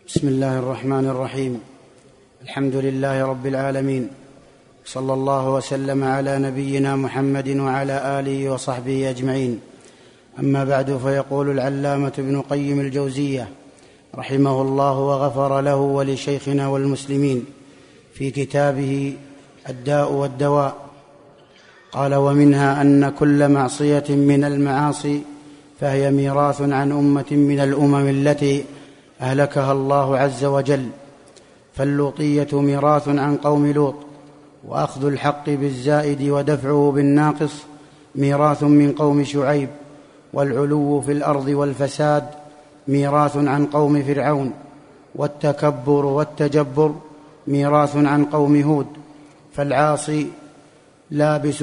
بسم الله الرحمن الرحيم. الحمد لله رب العالمين، صلى الله وسلم على نبينا محمد وعلى آله وصحبه أجمعين. أما بعد، فيقول العلامة ابن قيم الجوزية رحمه الله وغفر له ولشيخنا والمسلمين في كتابه الداء والدواء، قال: ومنها أن كل معصية من المعاصي فهي ميراث عن أمة من الأمم التي أهلكها الله عز وجل، فاللوطية ميراث عن قوم لوط، وأخذ الحق بالزائد ودفعه بالناقص ميراث من قوم شعيب، والعلو في الأرض والفساد ميراث عن قوم فرعون، والتكبر والتجبر ميراث عن قوم هود. فالعاصي لابس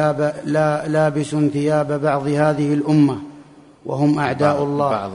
ثياب بعض هذه الأمة وهم أعداء الله،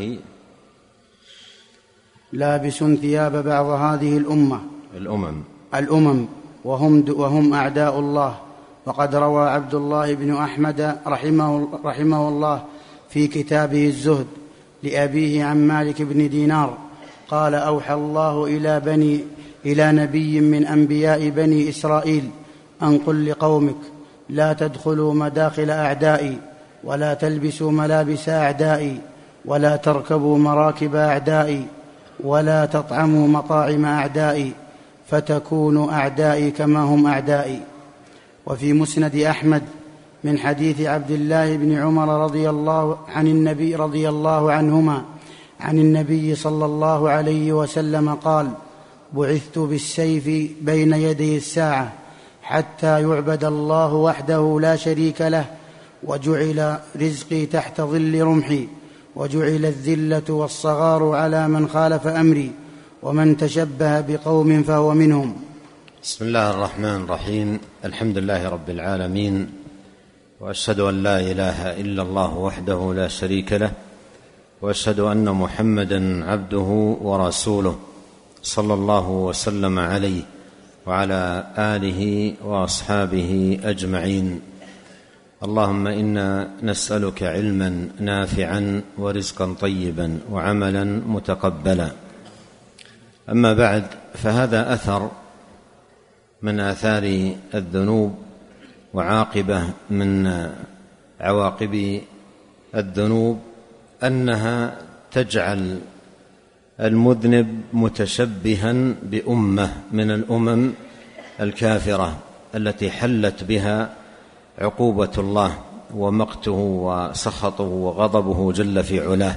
لابس ثياب بعض هذه الأمم وهم أعداء الله. وقد روى عبد الله بن أحمد رحمه الله في كتابه الزهد لأبيه عن مالك بن دينار قال: أوحى الله إلى نبي من أنبياء بني إسرائيل أن قل لقومك: لا تدخلوا مداخل أعدائي، ولا تلبسوا ملابس أعدائي، ولا تركبوا مراكب أعدائي، ولا تطعموا مطاعم أعدائي، فتكونوا أعدائي كما هم أعدائي. وفي مسند أحمد من حديث عبد الله بن عمر رضي الله عنهما عن النبي صلى الله عليه وسلم قال: بعثت بالسيف بين يدي الساعة حتى يعبد الله وحده لا شريك له، وجعل رزقي تحت ظل رمحي، وجعل الذلة والصغار على من خالف أمري، ومن تشبه بقوم فهو منهم. بسم الله الرحمن الرحيم. الحمد لله رب العالمين، وأشهد أن لا إله إلا الله وحده لا شريك له، وأشهد أن محمدًا عبده ورسوله، صلى الله وسلم عليه وعلى آله وأصحابه أجمعين. اللهم إنا نسألك علما نافعا ورزقا طيبا وعملا متقبلا. أما بعد، فهذا أثر من آثار الذنوب وعاقبة من عواقب الذنوب أنها تجعل المذنب متشبها بأمة من الأمم الكافرة التي حلت بها عقوبة الله ومقته وسخطه وغضبه جل في علاه.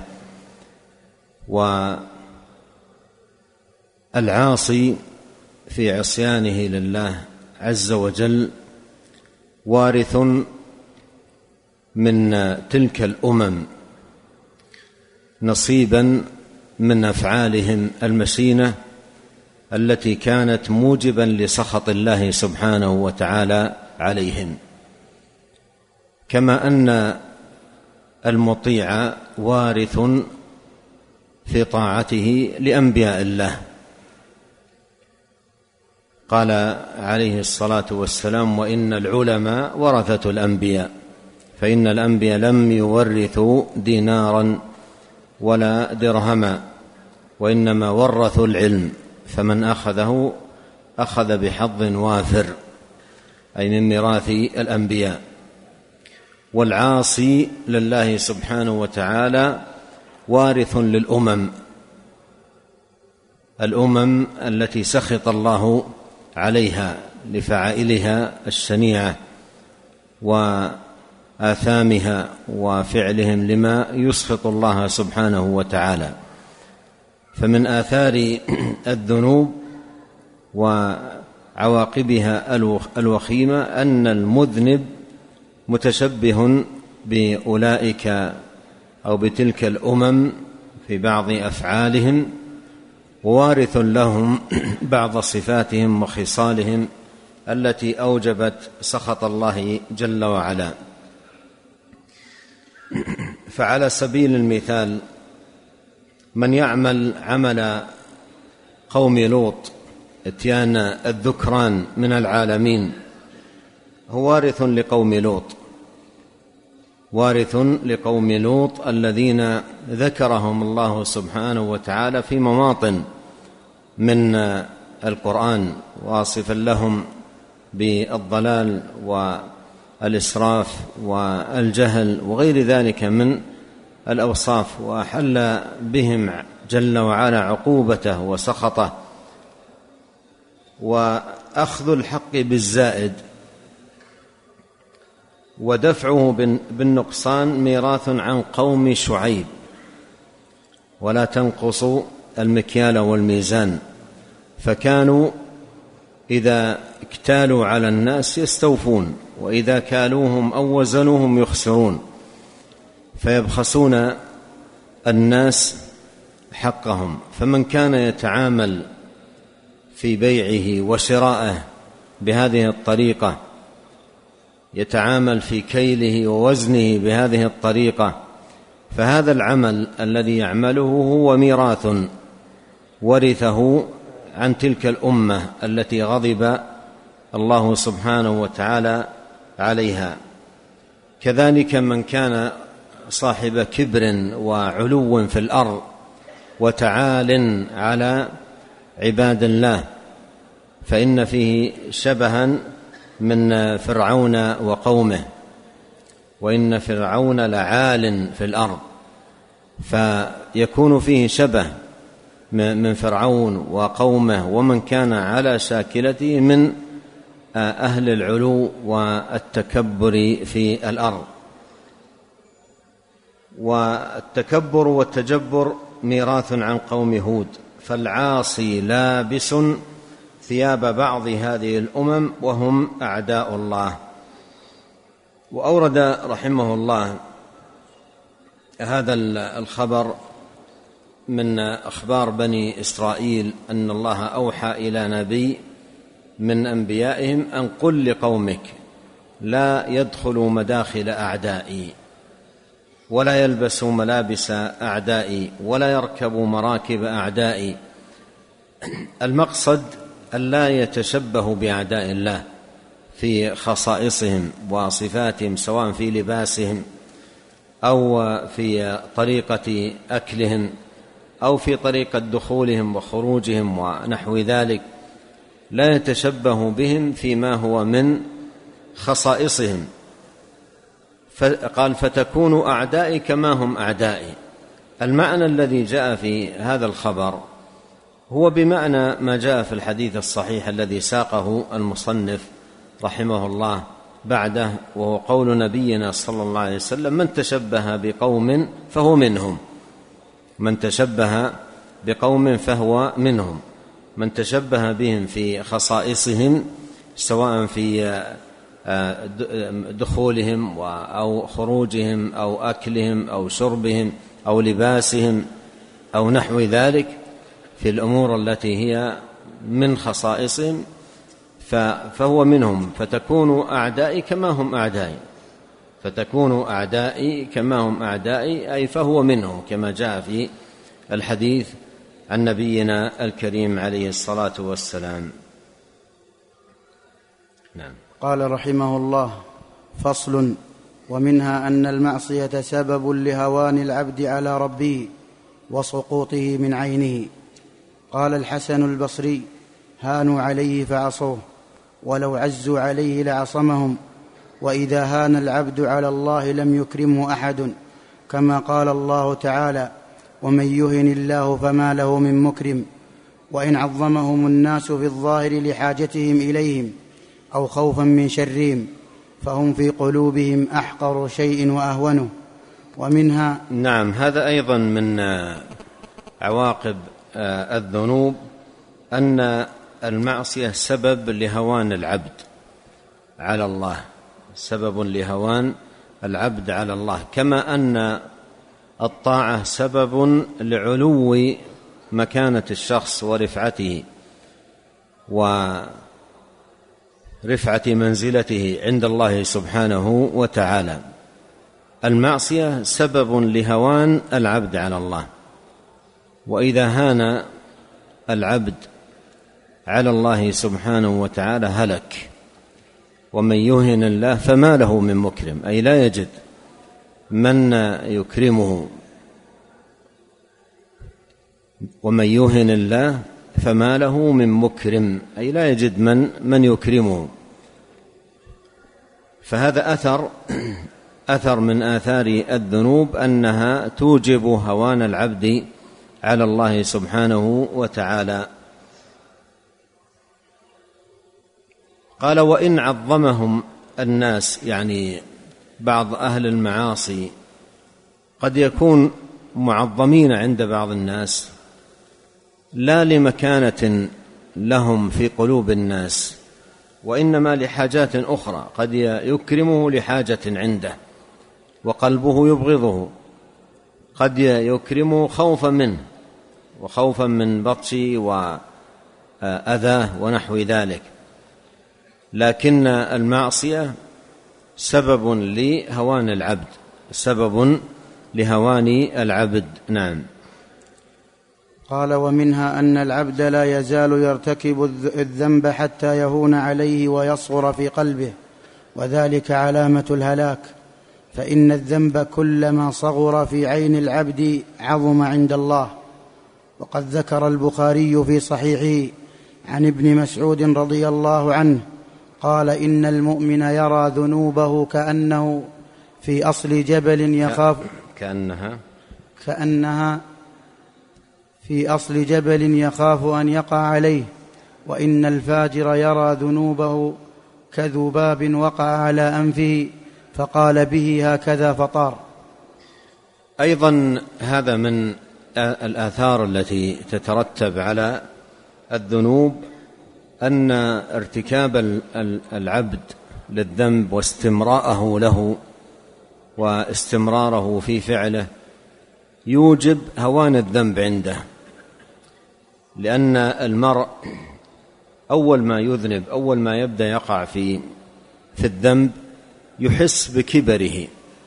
والعاصي في عصيانه لله عز وجل وارث من تلك الأمم نصيبا من أفعالهم المشينة التي كانت موجبا لسخط الله سبحانه وتعالى عليهم، كما أن المطيع وارث في طاعته لأنبياء الله. قال عليه الصلاة والسلام: وإن العلماء ورثة الأنبياء، فإن الأنبياء لم يورثوا دينارا ولا درهما، وإنما ورثوا العلم، فمن أخذه أخذ بحظ وافر، أي من ميراث الأنبياء. والعاصي لله سبحانه وتعالى وارث للأمم التي سخط الله عليها لفعائلها الشنيعة وآثامها وفعلهم لما يسخط الله سبحانه وتعالى. فمن آثار الذنوب وعواقبها الوخيمة أن المذنب متشبه بأولئك أو بتلك الأمم في بعض أفعالهم، ووارث لهم بعض صفاتهم وخصالهم التي أوجبت سخط الله جل وعلا. فعلى سبيل المثال، من يعمل عمل قوم لوط اتيان الذكران من العالمين هو وارث لقوم لوط، وارث لقوم لوط الذين ذكرهم الله سبحانه وتعالى في مواطن من القرآن، واصفا لهم بالضلال والإسراف والجهل وغير ذلك من الأوصاف، وأحل بهم جل وعلا عقوبته وسخطه. وأخذ الحق بالزائد ودفعه بالنقصان ميراث عن قوم شعيب: ولا تنقصوا المكيال والميزان، فكانوا إذا اكتالوا على الناس يستوفون، وإذا كالوهم أو وزنوهم يخسرون، فيبخسون الناس حقهم. فمن كان يتعامل في بيعه وشرائه بهذه الطريقة، يتعامل في كيله ووزنه بهذه الطريقة، فهذا العمل الذي يعمله هو ميراث ورثه عن تلك الأمة التي غضب الله سبحانه وتعالى عليها. كذلك من كان صاحب كبر وعلو في الأرض وتعال على عباد الله، فإن فيه شبها من فرعون وقومه، وإن فرعون لعال في الأرض، فيكون فيه شبه من فرعون وقومه ومن كان على شاكلته من أهل العلو والتكبر في الأرض. والتكبر والتجبر ميراث عن قوم هود: فالعاصي لابس ثياب بعض هذه الأمم وهم أعداء الله. وأورد رحمه الله هذا الخبر من أخبار بني إسرائيل أن الله أوحى إلى نبي من أنبيائهم أن قل لقومك لا يدخلوا مداخل أعدائي، ولا يلبسوا ملابس أعدائي، ولا يركبوا مراكب أعدائي. المقصد ألا يتشبهوا بأعداء الله في خصائصهم وصفاتهم، سواء في لباسهم أو في طريقة أكلهم أو في طريقة دخولهم وخروجهم ونحو ذلك، لا يتشبه بهم فيما هو من خصائصهم. قال: فتكونوا أعدائي كما هم أعدائي. المعنى الذي جاء في هذا الخبر هو بمعنى ما جاء في الحديث الصحيح الذي ساقه المصنف رحمه الله بعده، وهو قول نبينا صلى الله عليه وسلم: من تشبه بقوم فهو منهم. من تشبه بقوم فهو منهم، من تشبه بهم في خصائصهم، سواء في دخولهم أو خروجهم أو أكلهم أو شربهم أو لباسهم أو نحو ذلك، في الأمور التي هي من خصائصهم فهو منهم. فتكونوا أعدائي كما هم أعدائي، فتكونوا أعدائي كما هم أعدائي، أي فهو منهم، كما جاء في الحديث عن نبينا الكريم عليه الصلاة والسلام. نعم. قال رحمه الله: فصل: ومنها أن المعصية سبب لهوان العبد على ربه وسقوطه من عينه. قال الحسن البصري: هانوا عليه فعصوه، ولو عزوا عليه لعصمهم، وإذا هان العبد على الله لم يكرمه أحد، كما قال الله تعالى: ومن يهن الله فما له من مكرم. وإن عظمهم الناس في الظاهر لحاجتهم إليهم أو خوفا من شرهم، فهم في قلوبهم أحقر شيء وأهونه. ومنها نعم، هذا أيضا من عواقب الذنوب، أن المعصية سبب لهوان العبد على الله، سبب لهوان العبد على الله، كما أن الطاعة سبب لعلو مكانة الشخص ورفعته ورفعة منزلته عند الله سبحانه وتعالى. المعصية سبب لهوان العبد على الله، وإذا هان العبد على الله سبحانه وتعالى هلك. ومن يهن الله فما له من مكرم، أي لا يجد من يكرمه، ومن يهن الله فما له من مكرم، أي لا يجد من يكرمه. فهذا أثر من آثار الذنوب أنها توجب هوان العبد على الله سبحانه وتعالى. قال: وإن عظمهم الناس، يعني بعض أهل المعاصي قد يكون معظمين عند بعض الناس لا لمكانة لهم في قلوب الناس، وإنما لحاجات أخرى. قد يكرمه لحاجة عنده وقلبه يبغضه، قد يكرمه خوفا منه وخوفا من بطشه وأذاه ونحو ذلك، لكن المعصية سبب لهوان العبد، سبب لهوان العبد. نعم. قال: ومنها أن العبد لا يزال يرتكب الذنب حتى يهون عليه ويصغر في قلبه، وذلك علامة الهلاك، فإن الذنب كلما صغر في عين العبد عظم عند الله. وقد ذكر البخاري في صحيحه عن ابن مسعود رضي الله عنه قال: إن المؤمن يرى ذنوبه كأنه في أصل جبل يخاف كأنها في أصل جبل يخاف أن يقع عليه، وإن الفاجر يرى ذنوبه كذباب وقع على أنفه فقال به هكذا فطار. أيضا هذا من الآثار التي تترتب على الذنوب أن ارتكاب العبد للذنب واستمراءه له واستمراره في فعله يوجب هوان الذنب عنده، لأن المرء أول ما يذنب، أول ما يبدأ يقع في الذنب يحس بكبره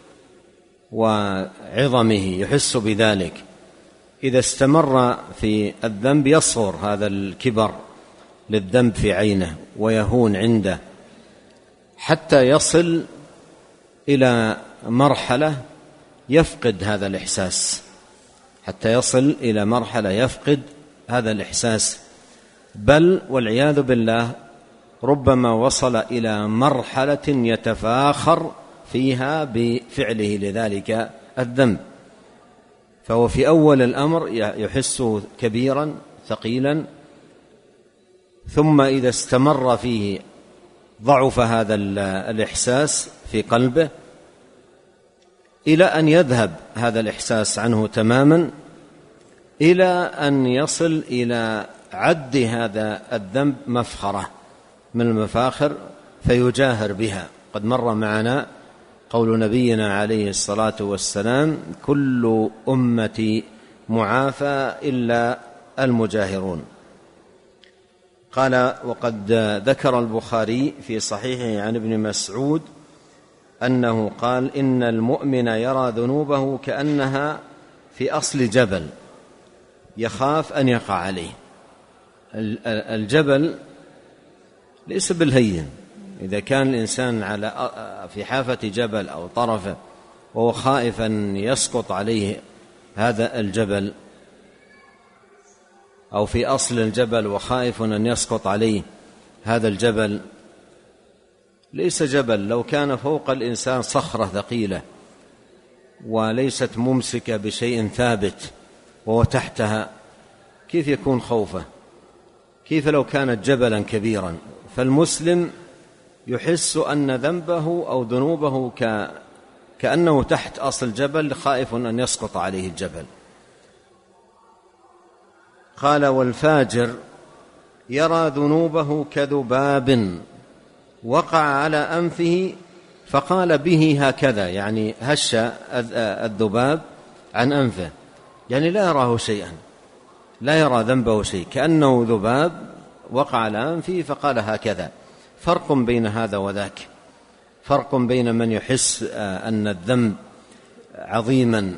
وعظمه، يحس بذلك. إذا استمر في الذنب يصغر هذا الكبر للذنب في عينه ويهون عنده، حتى يصل إلى مرحلة يفقد هذا الإحساس، حتى يصل إلى مرحلة يفقد هذا الإحساس، بل والعياذ بالله ربما وصل إلى مرحلة يتفاخر فيها بفعله لذلك الذنب. فهو في أول الأمر يحس كبيرا ثقيلا، ثم إذا استمر فيه ضعف هذا الإحساس في قلبه إلى أن يذهب هذا الإحساس عنه تماما، إلى أن يصل إلى عد هذا الذنب مفخرة من المفاخر فيجاهر بها. قد مر معنا قول نبينا عليه الصلاة والسلام: كل أمتي معافى إلا المجاهرون. قال: وقد ذكر البخاري في صحيحه عن ابن مسعود أنه قال: إن المؤمن يرى ذنوبه كأنها في أصل جبل يخاف أن يقع عليه. الجبل ليس بالهين، إذا كان الإنسان في حافة جبل أو طرفه وهو خائف أن يسقط عليه هذا الجبل، أو في أصل الجبل وخائف أن يسقط عليه هذا الجبل، ليس جبل. لو كان فوق الإنسان صخرة ثقيلة وليست ممسكة بشيء ثابت وهو تحتها، كيف يكون خوفه؟ كيف لو كانت جبلا كبيرا؟ فالمسلم يحس أن ذنبه أو ذنوبه كأنه تحت أصل جبل خائف أن يسقط عليه الجبل. قال: والفاجر يرى ذنوبه كذباب وقع على أنفه فقال به هكذا، يعني هش الذباب عن أنفه، يعني لا يراه شيئا، لا يرى ذنبه شيء، كأنه ذباب وقع على أنفه فقال هكذا. فرق بين هذا وذاك، فرق بين من يحس أن الذنب عظيما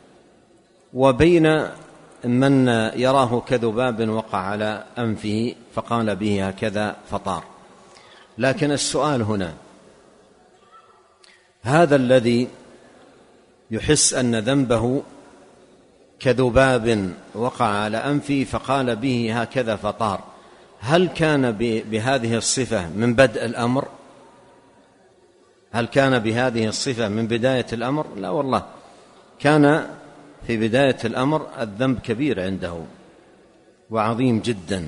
وبين من يراه كذباب وقع على أنفه فقال به هكذا فطار. لكن السؤال هنا: هذا الذي يحس أن ذنبه كذباب وقع على أنفه فقال به هكذا فطار، هل كان بهذه الصفة من بدء الأمر؟ هل كان بهذه الصفة من بداية الأمر؟ لا والله، كان في بداية الأمر الذنب كبير عنده وعظيم جدا،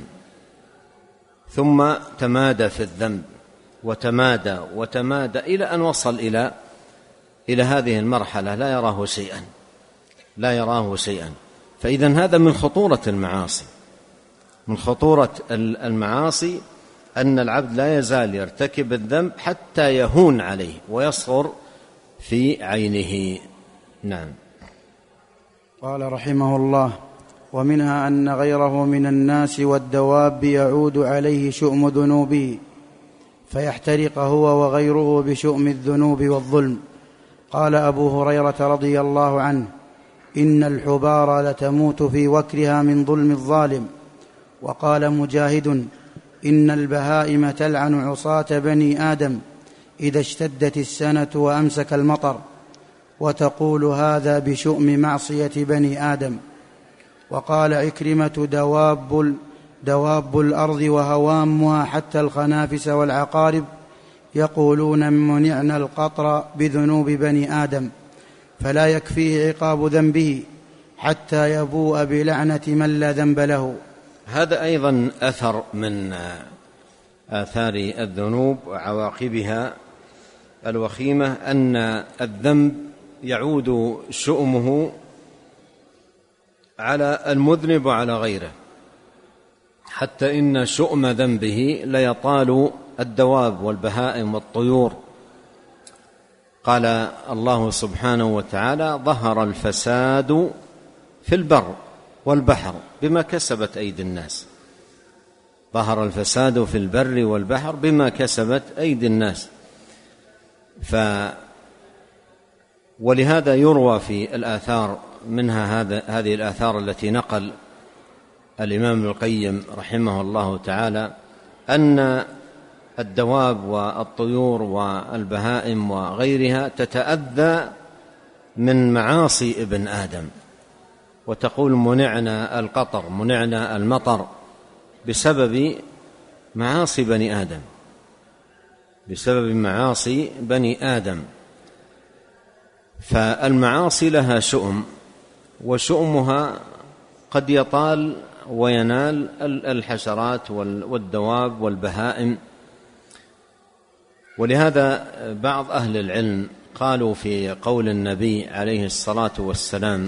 ثم تمادى في الذنب وتمادى إلى أن وصل إلى هذه المرحلة لا يراه شيئا. فإذن هذا من خطورة المعاصي، من خطورة المعاصي أن العبد لا يزال يرتكب الذنب حتى يهون عليه ويصغر في عينه. نعم. قال رحمه الله: ومنها أن غيره من الناس والدواب يعود عليه شؤم ذنوبه فيحترق هو وغيره بشؤم الذنوب والظلم. قال أبو هريرة رضي الله عنه: إن الحبار لتموت في وكرها من ظلم الظالم. وقال مجاهد: إن البهائم تلعن عصاة بني آدم إذا اشتدت السنة وأمسك المطر، وتقول هذا بشؤم معصية بني آدم. وقال عكرمة: دواب الأرض وهوامها حتى الخنافس والعقارب يقولون منعنا القطر بذنوب بني آدم، فلا يكفيه عقاب ذنبه حتى يبوء بلعنة من لا ذنب له. هذا أيضا أثر من آثار الذنوب وعواقبها الوخيمة، أن الذنب يعود شؤمه على المذنب وعلى غيره، حتى إن شؤم ذنبه ليطال الدواب والبهائم والطيور. قال الله سبحانه وتعالى: ظهر الفساد في البر والبحر بما كسبت أيدي الناس. ظهر الفساد في البر والبحر بما كسبت أيدي الناس. ولهذا يروى في الآثار، منها هذه الآثار التي نقل الإمام ابن القيم رحمه الله تعالى، أن الدواب والطيور والبهائم وغيرها تتأذى من معاصي ابن آدم، وتقول منعنا القطر، منعنا المطر، بسبب معاصي بني آدم، بسبب معاصي بني آدم. فالمعاصي لها شؤم، وشؤمها قد يطال وينال الحشرات والدواب والبهائم. ولهذا بعض أهل العلم قالوا في قول النبي عليه الصلاة والسلام: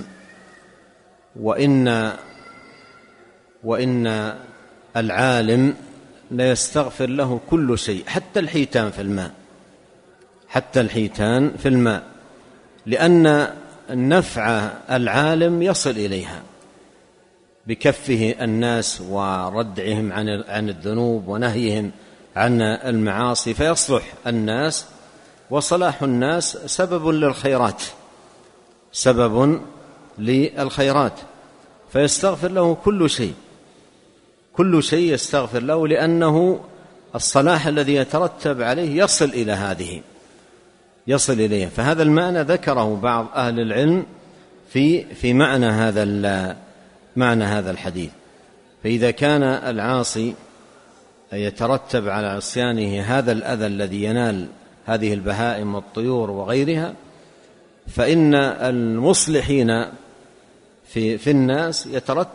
وإن العالم لا يستغفر له كل شيء حتى الحيتان في الماء، حتى الحيتان في الماء، لأن النفع العالم يصل إليها بكفه الناس وردعهم عن الذنوب ونهيهم عن المعاصي، فيصلح الناس، وصلاح الناس سبب للخيرات، سبب للخيرات، فيستغفر له كل شيء، كل شيء يستغفر له، لأنه الصلاح الذي يترتب عليه يصل إلى هذه، يصل إليه. فهذا المعنى ذكره بعض أهل العلم في معنى هذا الحديث. فإذا كان العاصي يترتب على عصيانه هذا الأذى الذي ينال هذه البهائم والطيور وغيرها، فإن المصلحين في الناس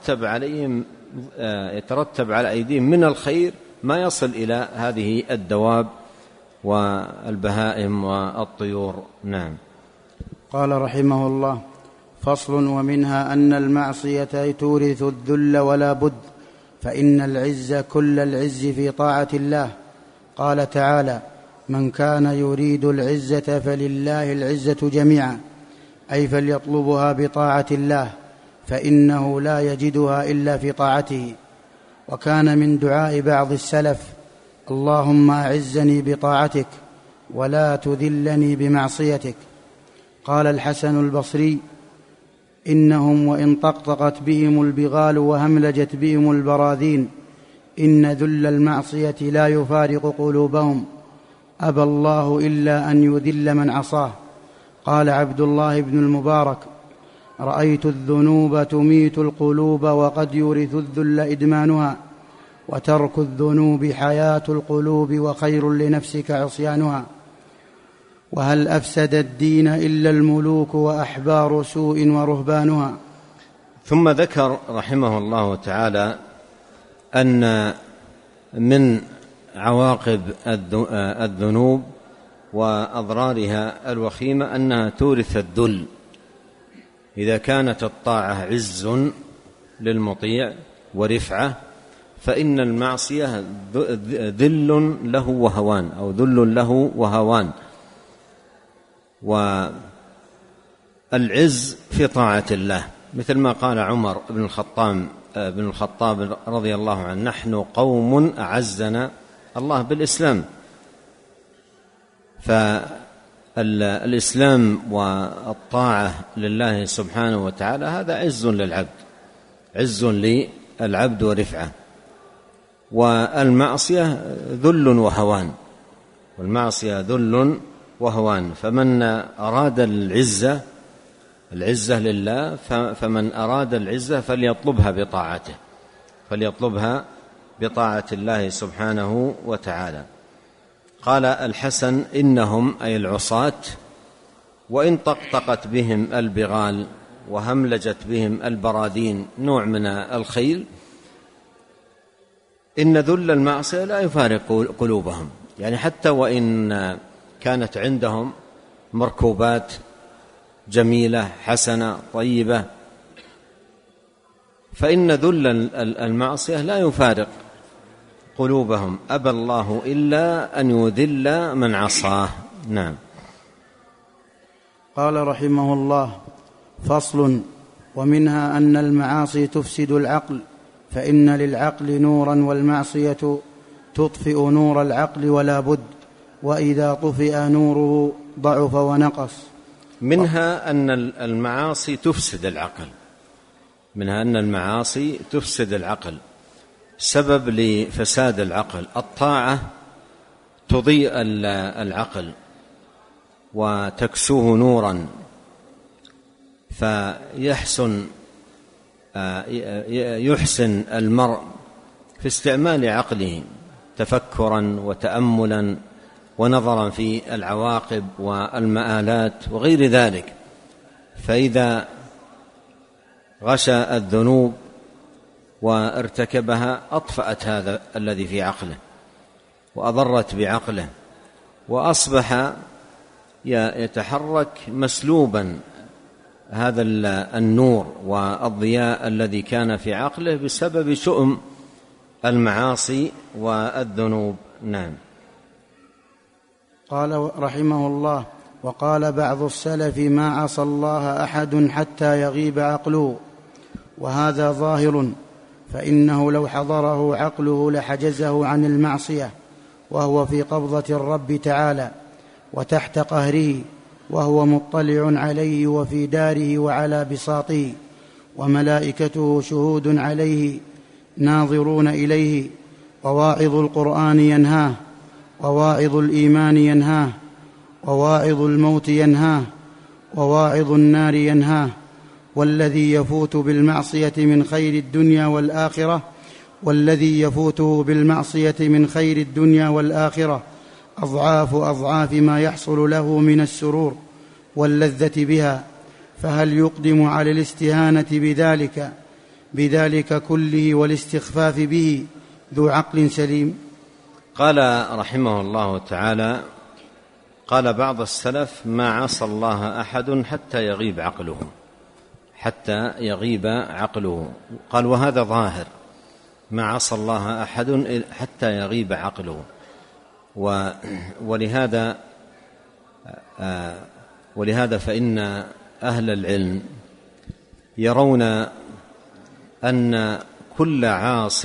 يترتب على أيديهم من الخير ما يصل إلى هذه الدواب والبهائم والطيور. نعم. قال رحمه الله: فصل: ومنها أن المعصية تورث الذل ولا بد، فإن العز كل العز في طاعة الله. قال تعالى: من كان يريد العزة فلله العزة جميعا، أي فليطلبها بطاعة الله، فإنه لا يجدها إلا في طاعته. وكان من دعاء بعض السلف: اللهم أعزني بطاعتك ولا تذلني بمعصيتك. قال الحسن البصري: إنهم وإن طقطقت بهم البغال وهملجت بهم البراذين، إن ذل المعصية لا يفارق قلوبهم، أبى الله إلا أن يذل من عصاه. قال عبد الله بن المبارك: رأيت الذنوب تميت القلوب وقد يورث الذل إدمانها، وترك الذنوب حياة القلوب وخير لنفسك عصيانها. وهل أفسد الدين إلا الملوك وأحبار سوء ورهبانها. ثم ذكر رحمه الله تعالى أن من عواقب الذنوب وأضرارها الوخيمة أنها تورث الذل. إذا كانت الطاعة عز للمطيع ورفعة، فإن المعصية ذل له وهوان، أو ذل له وهوان. والعز في طاعة الله، مثل ما قال عمر بن الخطاب رضي الله عنه: نحن قوم أعزنا الله بالإسلام. فالإسلام والطاعة لله سبحانه وتعالى هذا عز للعبد، عز للعبد ورفعة. والمعصية ذل وهوان، والمعصية ذل وهوان. فمن أراد العزة لله، فمن أراد العزة فليطلبها بطاعة الله سبحانه وتعالى. قال الحسن: إنهم أي العصاة وإن طقطقت بهم البغال وهملجت بهم البرادين، نوع من الخيل، إن ذل المعصية لا يفارق قلوبهم. يعني حتى وإن كانت عندهم مركوبات جميلة حسنة طيبة، فإن ذل المعصية لا يفارق قلوبهم. أبى الله إلا أن يذل من عصاه. نعم. قال رحمه الله: فصل. ومنها أن المعاصي تفسد العقل، فإن للعقل نورا والمعصية تطفئ نور العقل ولا بد، وإذا طفئ نوره ضعف ونقص. منها أن المعاصي تفسد العقل، منها أن المعاصي تفسد العقل. سبب لفساد العقل: الطاعة تضيء العقل وتكسوه نورا، فيحسن المرء في استعمال عقله تفكرا وتأملا ونظرا في العواقب والمآلات وغير ذلك. فإذا غشى الذنوب وارتكبها أطفأت هذا الذي في عقله وأضرت بعقله، وأصبح يتحرك مسلوبا هذا النور والضياء الذي كان في عقله بسبب شؤم المعاصي والذنوب. نعم. قال رحمه الله: وقال بعض السلف: ما عصى الله أحد حتى يغيب عقله. وهذا ظاهر، فإنه لو حضره عقله لحجزه عن المعصية، وهو في قبضة الرب تعالى وتحت قهره، وهو مطلع عليه وفي داره وعلى بساطه، وملائكته شهود عليه ناظرون إليه. وواعظ القرآن ينهاه، وواعظ الإيمان ينهاه، وواعظ الموت ينهاه، وواعظ النار ينهاه. والذي يفوت بالمعصية من خير الدنيا والآخرة، والذي يفوته بالمعصية من خير الدنيا والآخرة أضعاف أضعاف ما يحصل له من السرور واللذة بها. فهل يقدم على الاستهانة بذلك كله والاستخفاف به ذو عقل سليم؟ قال رحمه الله تعالى: قال بعض السلف: ما عصى الله أحد حتى يغيب عقله. قال: وهذا ظاهر، ما عصى الله أحد حتى يغيب عقله. ولهذا فإن أهل العلم يرون أن كل عاص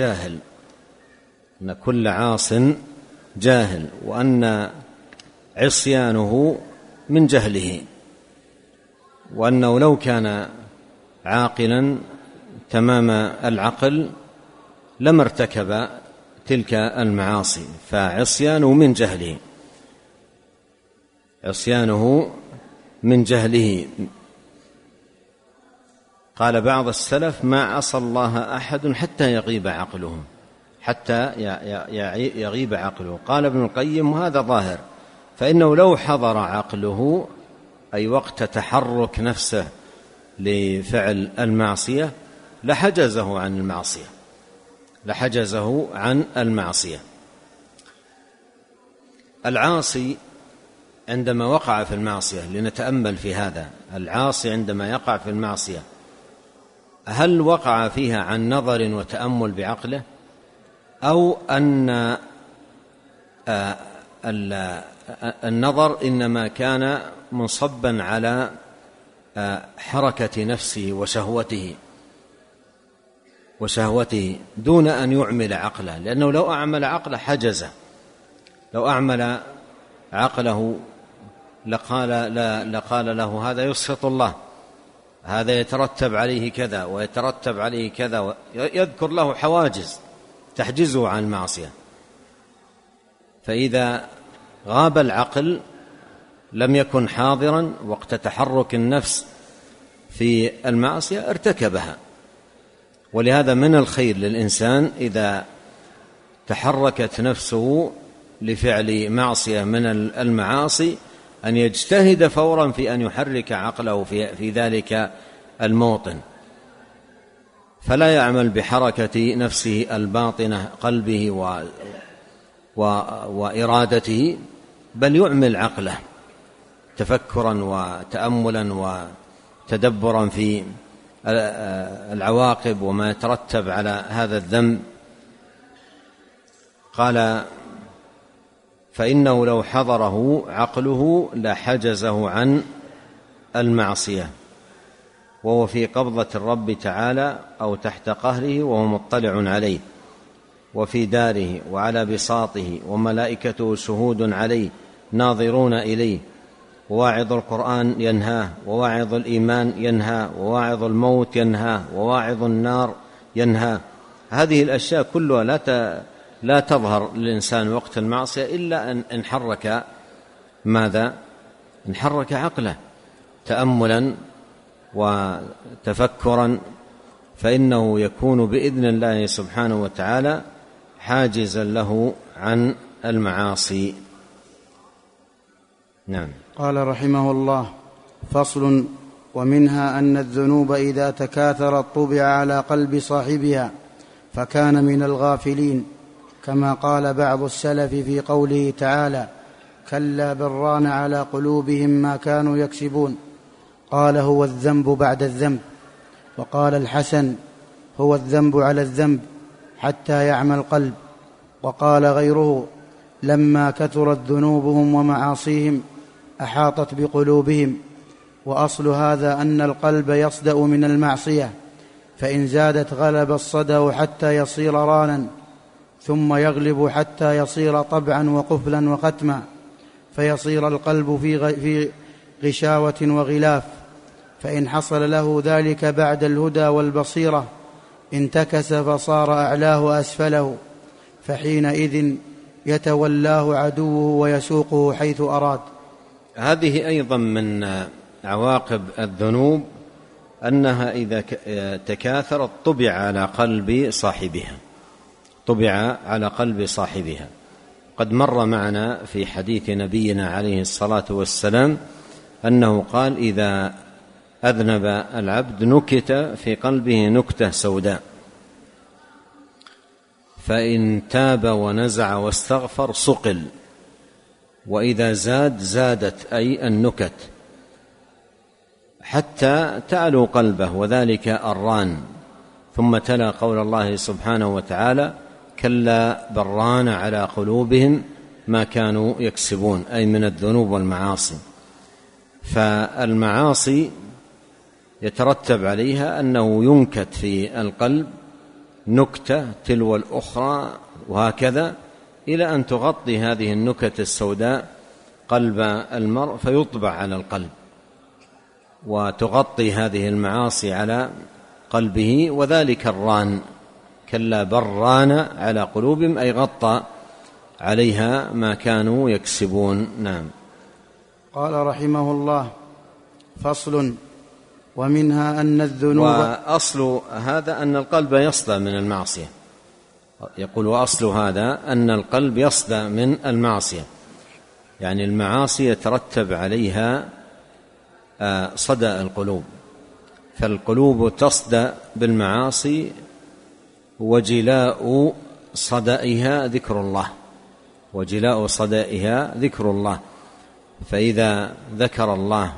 جاهل، وأن عصيانه من جهله، وأنه لو كان عاقلا تمام العقل لما ارتكب تلك المعاصي، فعصيانه من جهله. قال بعض السلف: ما عصى الله أحد حتى يغيب عقله، حتى يغيب عقله. قال ابن القيم: هذا ظاهر، فإنه لو حضر عقله أي وقت تحرك نفسه لفعل المعصية لحجزه عن المعصية. العاصي عندما وقع في المعصية، لنتأمل في هذا، العاصي عندما يقع في المعصية هل وقع فيها عن نظر وتأمل بعقله، أو أن النظر إنما كان منصبا على حركة نفسه وشهوته دون أن يعمل عقله؟ لأنه لو أعمل عقله حجزه، لو أعمل عقله لقال له: هذا يسخط الله، هذا يترتب عليه كذا ويترتب عليه كذا، يذكر له حواجز تحجزه عن المعصية. فإذا غاب العقل لم يكن حاضرا وقت تحرك النفس في المعصية ارتكبها. ولهذا من الخير للإنسان إذا تحركت نفسه لفعل معصية من المعاصي أن يجتهد فورا في أن يحرك عقله في ذلك الموطن، فلا يعمل بحركة نفسه الباطنة قلبه وإرادته، بل يعمل عقله تفكرا وتأملا وتدبرا في العواقب وما يترتب على هذا الذنب. قال: فإنه لو حضره عقله لحجزه عن المعصية، وهو في قبضة الرب تعالى أو تحت قهره وهو مطلع عليه، وفي داره وعلى بساطه، وملائكته شهود عليه ناظرون إليه. وواعظ القرآن ينهاه، وواعظ الإيمان ينهاه، وواعظ الموت ينهاه، وواعظ النار ينهاه. هذه الأشياء كلها لا تظهر للإنسان وقت المعصية إلا أن حرك ماذا؟ إن حرك عقله تأملا وتفكرا، فإنه يكون بإذن الله سبحانه وتعالى حاجزا له عن المعاصي. نعم. قال رحمه الله: فصل: ومنها أن الذنوب إذا تكاثرت طبع على قلب صاحبها فكان من الغافلين، كما قال بعض السلف في قوله تعالى: كلا بل ران على قلوبهم ما كانوا يكسبون. قال: هو الذنب بعد الذنب. وقال الحسن: هو الذنب على الذنب حتى يعمى القلب. وقال غيره: لما كثرت ذنوبهم ومعاصيهم أحاطت بقلوبهم. وأصل هذا أن القلب يصدأ من المعصية، فإن زادت غلب الصدأ حتى يصير رانا، ثم يغلب حتى يصير طبعا وقفلا وختما، فيصير القلب في غشاوة وغلاف. فإن حصل له ذلك بعد الهدى والبصيرة انتكس فصار أعلاه أسفله، فحينئذ يتولاه عدوه ويسوقه حيث أراد. هذه أيضا من عواقب الذنوب أنها إذا تكاثرت طبع على قلب صاحبها. قد مر معنا في حديث نبينا عليه الصلاة والسلام أنه قال: إذا أذنب العبد نكت في قلبه نكتة سوداء، فإن تاب ونزع واستغفر صقل، وإذا زادت أي النكت حتى تعلو قلبه، وذلك الران. ثم تلا قول الله سبحانه وتعالى: كلا بل ران على قلوبهم ما كانوا يكسبون، أي من الذنوب والمعاصي. فالمعاصي يترتب عليها أنه ينكت في القلب نكتة تلو الأخرى، وهكذا إلى أن تغطي هذه النكت السوداء قلب المرء فيطبع على القلب، وتغطي هذه المعاصي على قلبه، وذلك الران. كلا بل ران على قلوبهم أي غطى عليها ما كانوا يكسبون. نعم. قال رحمه الله: فصل. ومنها أن الذنوب. وأصل هذا أن القلب يصدى من المعصية. يقول وأصل هذا أن القلب يصدى من المعصية، يعني المعاصي يترتب عليها صدى القلوب، فالقلوب تصدى بالمعاصي وجلاء صدائها ذكر الله، وجلاء صدائها ذكر الله. فإذا ذكر الله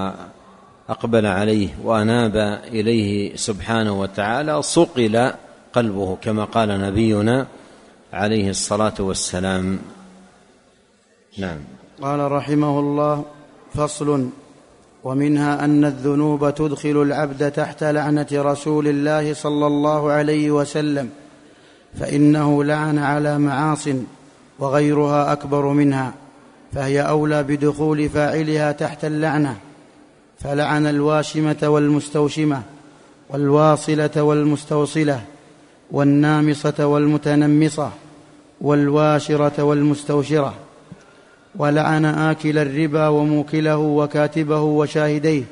وأقبل عليه وأناب إليه سبحانه وتعالى صقل قلبه كما قال نبينا عليه الصلاة والسلام. نعم. قال رحمه الله: فصل. ومنها أن الذنوب تدخل العبد تحت لعنة رسول الله صلى الله عليه وسلم، فإنه لعن على معاصٍ وغيرها أكبر منها، فهي أولى بدخول فاعلها تحت اللعنة. فلعن الواشمة والمستوشمة والواصلة والمستوصلة والنامصة والمتنمصة والواشرة والمستوشرة، ولعن آكل الربا وموكله وكاتبه وشاهديه،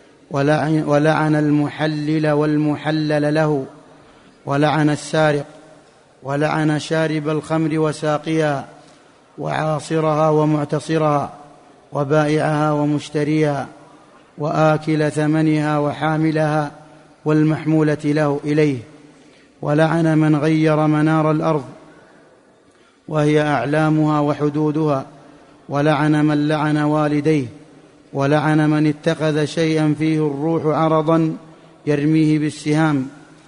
ولعن المحلل والمحلل له، ولعن السارق، ولعن شارب الخمر وساقيها وعاصرها ومعتصرها وبائعها ومشتريها وآكل ثمنها وحاملها والمحمولة له إليه، ولعن من غير منار الأرض وهي أعلامها وحدودها، ولعن من لعن والديه، ولعن من اتخذ شيئا فيه الروح عرضا يرميه بالسهام،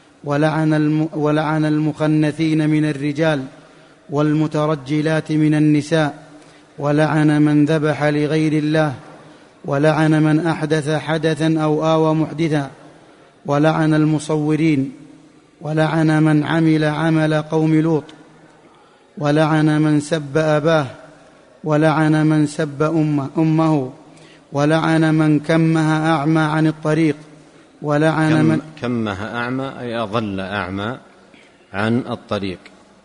ولعن المخنثين من الرجال والمترجلات من النساء، ولعن من ذبح لغير الله، ولعن من أحدث حدثا أو آوى محدثا، ولعن المصورين، ولعن من عمل عمل قوم لوط، ولعن من سب أباه، ولعن من سب أمه، ولعن من كمه أعمى عن الطريق، ولعن من كمه أعمى أي أظل أعمى عن الطريق،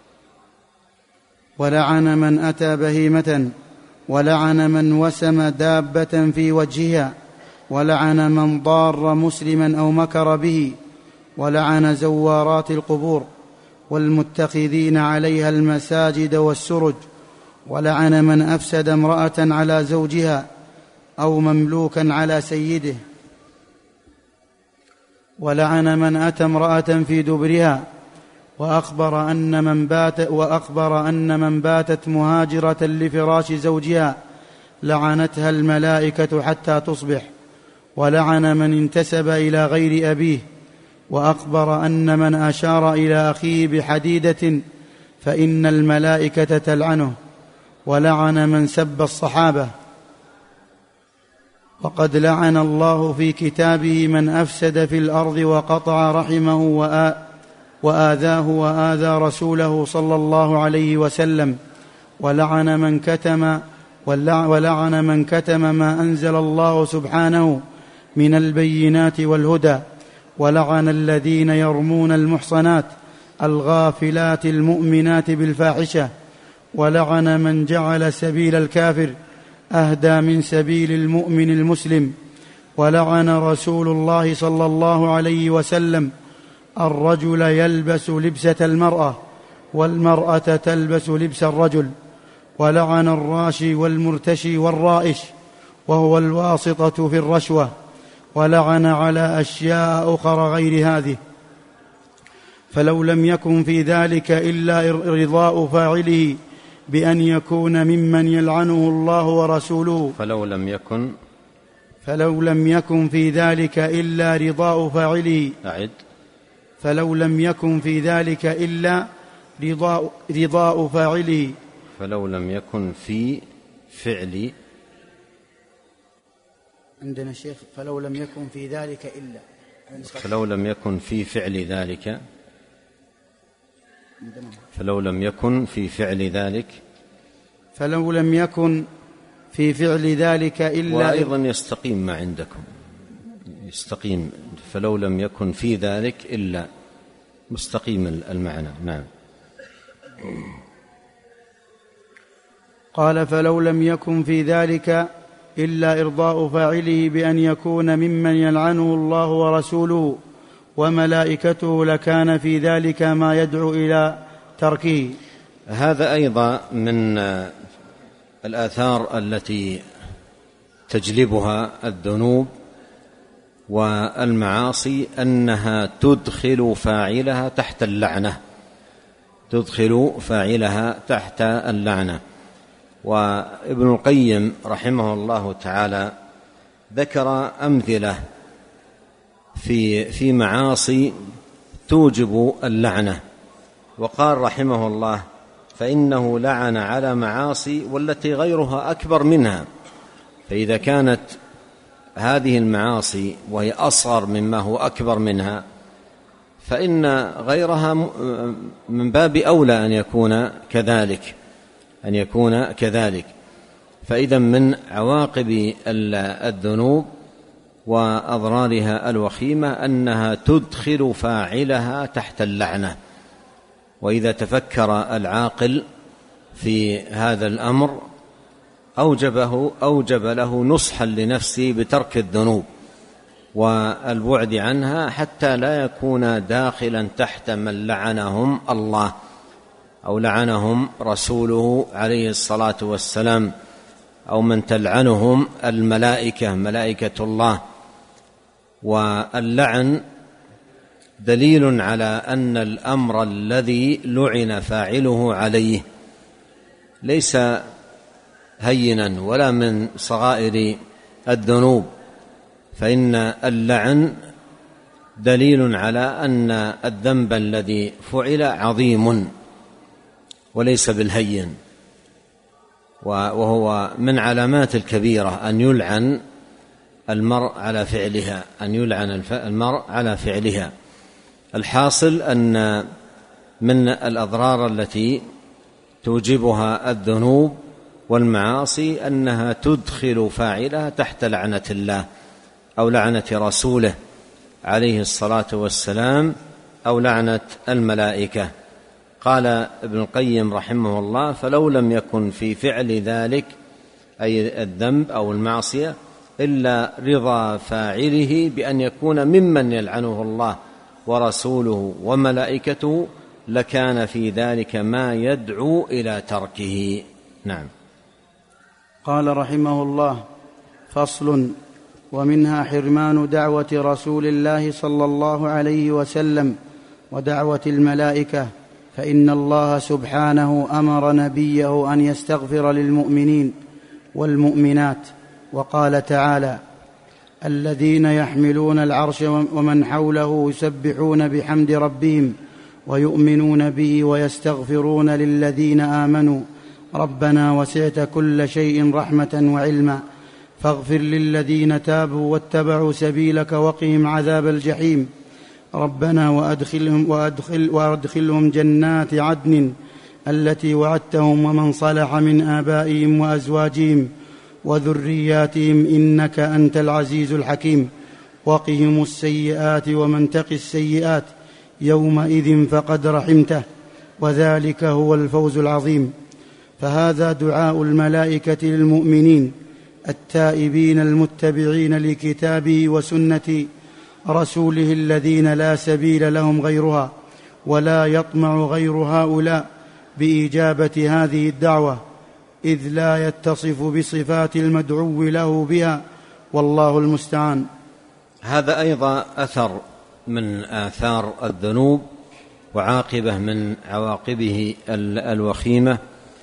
ولعن من أتى بهيمة، ولعن من وسم دابة في وجهها، ولعن من ضار مسلما أو مكر به، ولعن زوارات القبور والمتخذين عليها المساجد والسرج، ولعن من أفسد امرأة على زوجها أو مملوكا على سيده، ولعن من أتى امرأة في دبرها، وأخبر أن من باتت مهاجرة لفراش زوجها لعنتها الملائكة حتى تصبح، ولعن من انتسب إلى غير أبيه، وأخبر أن من أشار إلى أخيه بحديدة فإن الملائكة تلعنه، ولعن من سب الصحابة. وقد لعن الله في كتابه من أفسد في الأرض وقطع رحمه وآذاه وآذى رسوله صلى الله عليه وسلم، ولعن من كتم ما أنزل الله سبحانه من البينات والهدى، ولعن الذين يرمون المحصنات الغافلات المؤمنات بالفاحشة، ولعن من جعل سبيل الكافر أهدى من سبيل المؤمن المسلم، ولعن رسول الله صلى الله عليه وسلم الرجل يلبس لبسة المرأة والمرأة تلبس لبس الرجل، ولعن الراشي والمرتشي والرائش وهو الواسطة في الرشوة، ولعن على أشياء أخرى غير هذه. فلو لم يكن في ذلك إلا رضاء فاعله بأن يكون ممن يلعنه الله ورسوله، فلو لم يكن في ذلك إلا رضاء فاعله، فلو لم يكن في ذلك إلا رضاء فاعله، فلو لم يكن في فعل، عندنا شيخ فلو لم يكن في ذلك إلا، فلو لم يكن في فعل ذلك، فلو لم يكن في فعل ذلك، فلو لم يكن في فعل ذلك إلا، وأيضا يستقيم ما عندكم، يستقيم فلو لم يكن في ذلك إلا، مستقيم المعنى. نعم. قال فلو لم يكن في ذلك إلا إرضاء فاعله بأن يكون ممن يلعنه الله ورسوله وملائكته لكان في ذلك ما يدعو إلى تركه. هذا أيضا من الآثار التي تجلبها الذنوب والمعاصي أنها تدخل فاعلها تحت اللعنة، تدخل فاعلها تحت اللعنة. وابن القيم رحمه الله تعالى ذكر أمثلة في معاصي توجب اللعنة، وقال رحمه الله: فإنه لعن على معاصي والتي غيرها أكبر منها، فإذا كانت هذه المعاصي وهي أصغر مما هو أكبر منها فإن غيرها من باب أولى أن يكون كذلك. فإذا من عواقب الذنوب وأضرارها الوخيمة أنها تدخل فاعلها تحت اللعنة. وإذا تفكر العاقل في هذا الأمر أوجب له نصحا لنفسه بترك الذنوب والبعد عنها حتى لا يكون داخلا تحت من لعنهم الله أو لعنهم رسوله عليه الصلاة والسلام، أو من تلعنهم الملائكة، ملائكة الله. واللعن دليل على أن الأمر الذي لعن فاعله عليه ليس هينا ولا من صغائر الذنوب، فإن اللعن دليل على أن الذنب الذي فعل عظيم وليس بالهين، وهو من علامات الكبيرة أن يلعن المرء على فعلها، الحاصل أن من الأضرار التي توجبها الذنوب والمعاصي أنها تدخل فاعلها تحت لعنة الله أو لعنة رسوله عليه الصلاة والسلام أو لعنة الملائكة. قال ابن القيم رحمه الله: فلو لم يكن في فعل ذلك أي الذنب أو المعصية إلا رضا فاعله بأن يكون ممن يلعنه الله ورسوله وملائكته لكان في ذلك ما يدعو إلى تركه. نعم. قال رحمه الله: فصل: ومنها حرمان دعوة رسول الله صلى الله عليه وسلم ودعوة الملائكة، فإن الله سبحانه أمر نبيه أن يستغفر للمؤمنين والمؤمنات، وقال تعالى: الذين يحملون العرش ومن حوله يسبحون بحمد ربهم ويؤمنون به ويستغفرون للذين آمنوا ربنا وسعت كل شيء رحمة وعلما فاغفر للذين تابوا واتبعوا سبيلك وقهم عذاب الجحيم ربنا وأدخلهم جنات عدن التي وعدتهم ومن صلح من آبائهم وأزواجهم وذرياتهم إنك أنت العزيز الحكيم وقهم السيئات ومن تق السيئات يومئذ فقد رحمته وذلك هو الفوز العظيم. فهذا دعاء الملائكة للمؤمنين التائبين المتبعين لكتابه وسنة رسوله الذين لا سبيل لهم غيرها، ولا يطمع غير هؤلاء بإجابة هذه الدعوة إذ لا يتصف بصفات المدعو له بها، والله المستعان. هذا أيضا أثر من آثار الذنوب وعاقبة من عواقبه الوخيمة،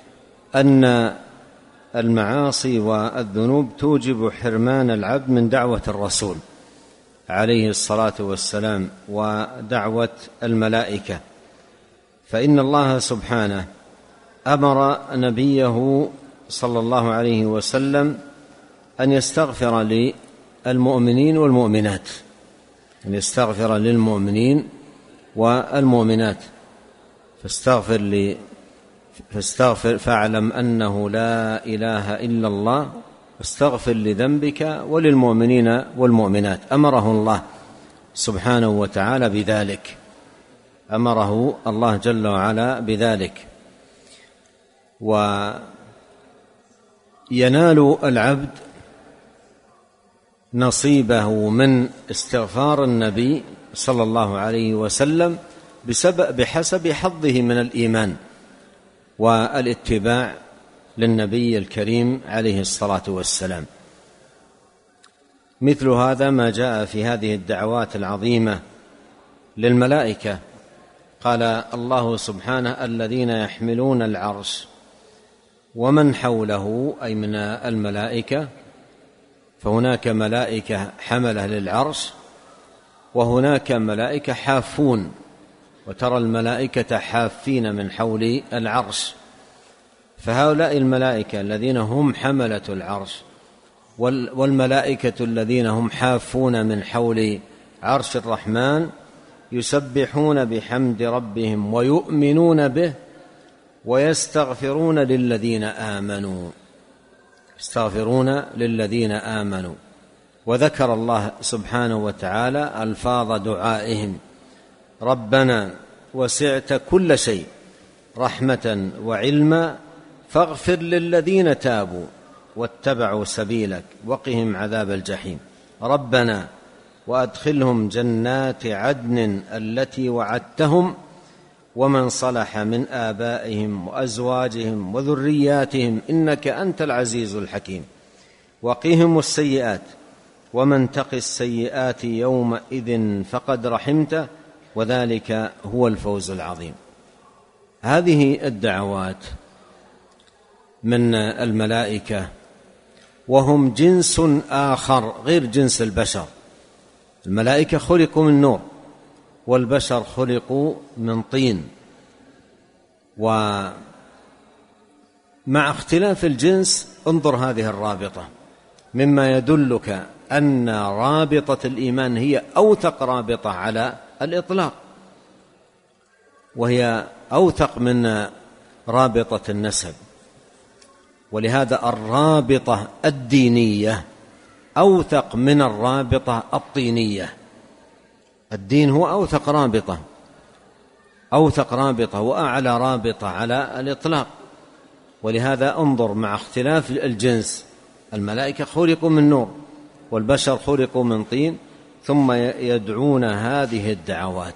أن المعاصي والذنوب توجب حرمان العبد من دعوة الرسول عليه الصلاة والسلام ودعوة الملائكة. فإن الله سبحانه أمر نبيه صلى الله عليه وسلم أن يستغفر للمؤمنين والمؤمنات، أن يستغفر للمؤمنين والمؤمنات، فاستغفر فاعلم أنه لا إله إلا الله واستغفر لذنبك وللمؤمنين والمؤمنات. أمره الله سبحانه وتعالى بذلك، أمره الله جل وعلا بذلك. وينال العبد نصيبه من استغفار النبي صلى الله عليه وسلم بحسب حظه من الإيمان والاتباع للنبي الكريم عليه الصلاة والسلام. مثل هذا ما جاء في هذه الدعوات العظيمة للملائكة. قال الله سبحانه: الذين يحملون العرش ومن حوله، أي من الملائكة، فهناك ملائكة حملة للعرش وهناك ملائكة حافون، وترى الملائكة حافين من حول العرش. فهؤلاء الملائكة الذين هم حملة العرش والملائكة الذين هم حافون من حول عرش الرحمن يسبحون بحمد ربهم ويؤمنون به ويستغفرون للذين آمنوا، يستغفرون للذين آمنوا. وذكر الله سبحانه وتعالى ألفاظ دعائهم: ربنا وسعت كل شيء رحمة وعلما فاغفر للذين تابوا واتبعوا سبيلك وقهم عذاب الجحيم. ربنا وأدخلهم جنات عدن التي وعدتهم ومن صلح من آبائهم وأزواجهم وذرياتهم إنك أنت العزيز الحكيم. وقهم السيئات ومن تق السيئات يومئذ فقد رحمته وذلك هو الفوز العظيم. هذه الدعوات من الملائكة، وهم جنس آخر غير جنس البشر. الملائكة خلقوا من نور والبشر خلقوا من طين، ومع اختلاف الجنس انظر هذه الرابطة مما يدلك أن رابطة الإيمان هي أوثق رابطة على الإطلاق، وهي أوثق من رابطة النسب. ولهذا الرابطة الدينية أوثق من الرابطة الطينية. الدين هو أوثق رابطة وأعلى رابطة على الإطلاق. ولهذا انظر مع اختلاف الجنس، الملائكة خلقوا من نور والبشر خلقوا من طين، ثم يدعون هذه الدعوات،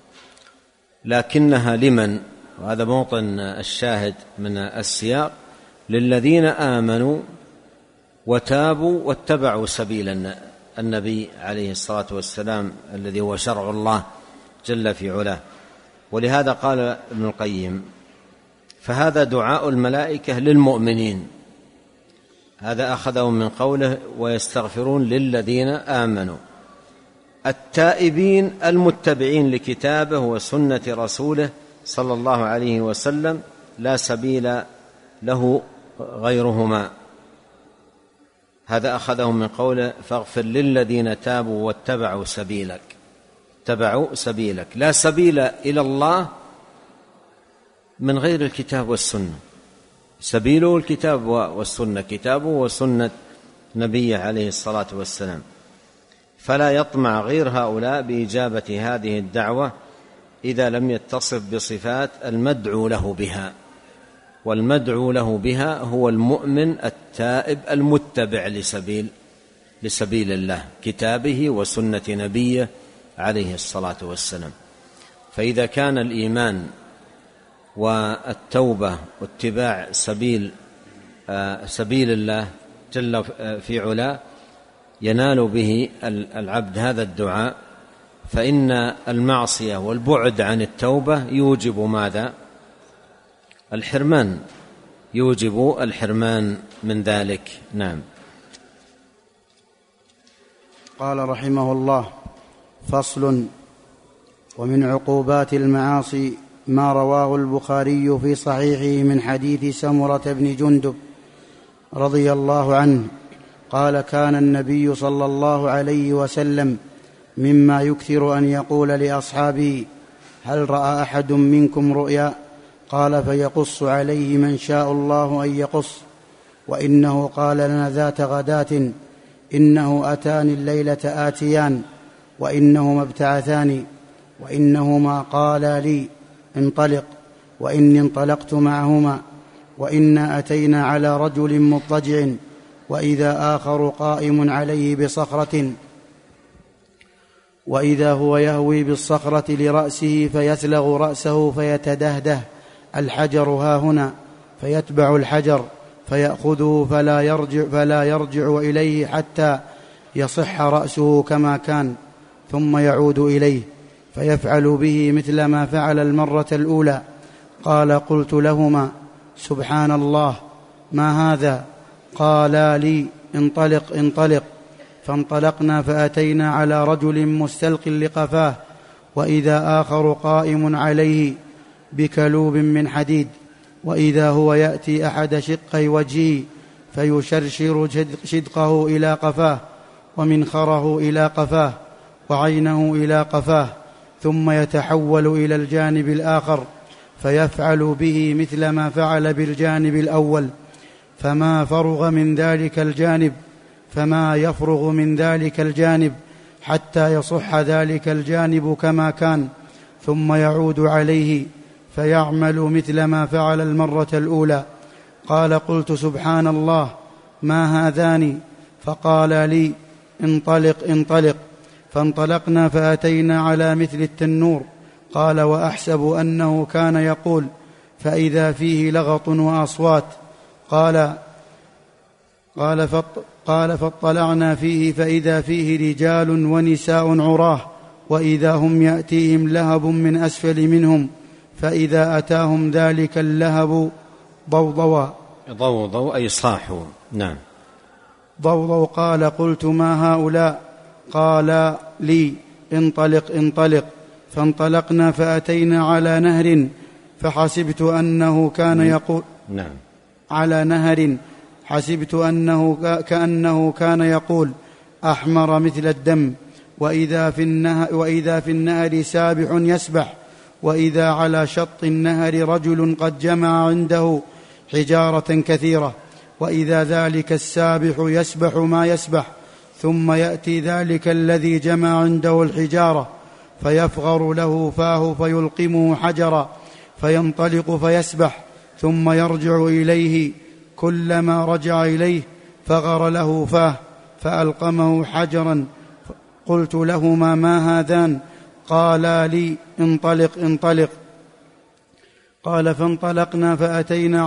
لكنها لمن؟ وهذا موطن الشاهد من السياق: للذين آمنوا وتابوا واتبعوا سبيل النبي عليه الصلاة والسلام الذي هو شرع الله جل في علاه. ولهذا قال ابن القيم: فهذا دعاء الملائكة للمؤمنين، هذا أخذه من قوله ويستغفرون للذين آمنوا، التائبين المتبعين لكتابه وسنة رسوله صلى الله عليه وسلم لا سبيل له غيرهما. هذا أخذه من قوله فاغفر للذين تابوا واتبعوا سبيلك، اتبعوا سبيلك. لا سبيل إلى الله من غير الكتاب والسنة، سبيله الكتاب والسنة، كتابه وسنة نبيه عليه الصلاة والسلام. فلا يطمع غير هؤلاء بإجابة هذه الدعوة إذا لم يتصف بصفات المدعو له بها، والمدعو له بها هو المؤمن التائب المتبع لسبيل الله، كتابه وسنة نبيه عليه الصلاة والسلام. فإذا كان الإيمان والتوبة واتباع سبيل الله جل في علاه ينال به العبد هذا الدعاء، فإن المعصية والبعد عن التوبة يوجب ماذا؟ الحرمان، يوجب الحرمان من ذلك. نعم. قال رحمه الله: فصل. ومن عقوبات المعاصي ما رواه البخاري في صحيحه من حديث سمرة بن جندب رضي الله عنه قال: كان النبي صلى الله عليه وسلم مما يكثر أن يقول لأصحابه: هل رأى أحد منكم رؤيا؟ قال: فيقص عليه من شاء الله أن يقص. وإنه قال لنا ذات غداة: إنه أتاني الليلة آتيان، وإنهما ابتعثاني، وإنهما قالا لي: انطلق، وإني انطلقت معهما، وإنا أتينا على رجل مضطجع وإذا آخر قائم عليه بصخرة، وإذا هو يهوي بالصخرة لرأسه فيثلغ رأسه فيتدهده الحجر هاهنا، فيتبع الحجر فيأخذه فلا يرجع إليه حتى يصح رأسه كما كان، ثم يعود إليه فيفعل به مثل ما فعل المرة الأولى. قال: قلت لهما: سبحان الله، ما هذا؟ قالا لي: انطلق انطلق. فانطلقنا فأتينا على رجل مستلق لقفاه، وإذا آخر قائم عليه بكلوب من حديد، وإذا هو يأتي أحد شقي وجهه فيشرشر شدقه إلى قفاه، ومنخره إلى قفاه، وعينه إلى قفاه، ثم يتحول إلى الجانب الآخر فيفعل به مثل ما فعل بالجانب الأول، فما يفرغ من ذلك الجانب حتى يصح ذلك الجانب كما كان، ثم يعود عليه فيعمل مثل ما فعل المرة الأولى. قال: قلت: سبحان الله، ما هذان؟ فقال لي: انطلق انطلق. فانطلقنا فأتينا على مثل التنور. قال: وأحسب أنه كان يقول، فإذا فيه لغط وأصوات. قال فاطلعنا فيه فإذا فيه رجال ونساء عراه، وإذا هم يأتيهم لهب من أسفل منهم، فإذا أتاهم ذلك اللهب ضوضوا أي صاحوا. نعم. ضوضوا. قال: قلت: ما هؤلاء؟ قال لي: انطلق انطلق. فانطلقنا فأتينا على نهر، فحسبت أنه كان يقول نعم. على نهر حسبت أنه كأنه كان يقول: أحمر مثل الدم. وإذا في النهر سابح يسبح، وإذا على شط النهر رجل قد جمع عنده حجارة كثيرة، وإذا ذلك السابح يسبح ما يسبح، ثم يأتي ذلك الذي جمع عنده الحجارة فيفغر له فاه فيلقمه حجرا، فينطلق فيسبح، ثم يرجع إليه، كلما رجع إليه فغر له فاه فألقمه حجرا. قلت لهما: ما هذان؟ قالا لي: انطلق انطلق. قال: فانطلقنا فأتينا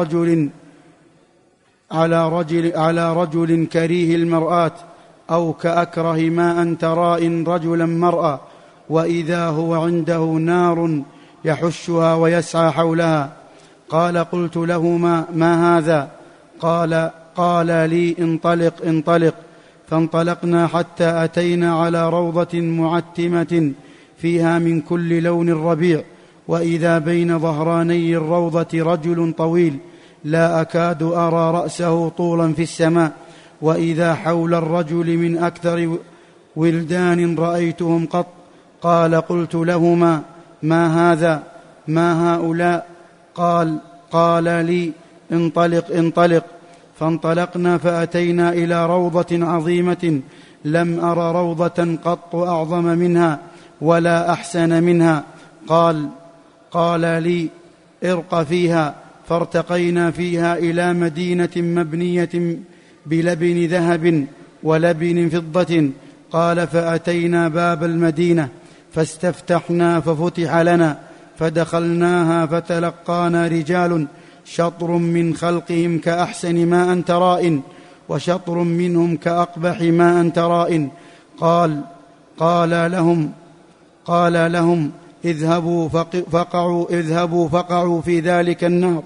على رجل كريه المرآة، أو كأكره ما أن ترى رجلا مرأة، وإذا هو عنده نار يحشها ويسعى حولها. قال: قلت لهما: ما هذا؟ قال لي: انطلق انطلق. فانطلقنا حتى أتينا على روضة معتمة فيها من كل لون ربيع، وإذا بين ظهراني الروضة رجل طويل لا أكاد أرى رأسه طولا في السماء، وإذا حول الرجل من أكثر ولدان رأيتهم قط. قال: قلت لهما: ما هذا؟ ما هؤلاء؟ قال لي: انطلق انطلق. فانطلقنا فأتينا إلى روضة عظيمة لم أر روضة قط أعظم منها ولا أحسن منها. قال لي: ارق فيها. فارتقينا فيها إلى مدينة مبنية بلبن ذهب ولبن فضة. قال: فأتينا باب المدينة فاستفتحنا ففتح لنا، فدخلناها فتلقانا رجال شطر من خلقهم كأحسن ما أنت رائن، وشطر منهم كأقبح ما أنت رائن. قال لهم: اذهبوا فقعوا في ذلك النهر.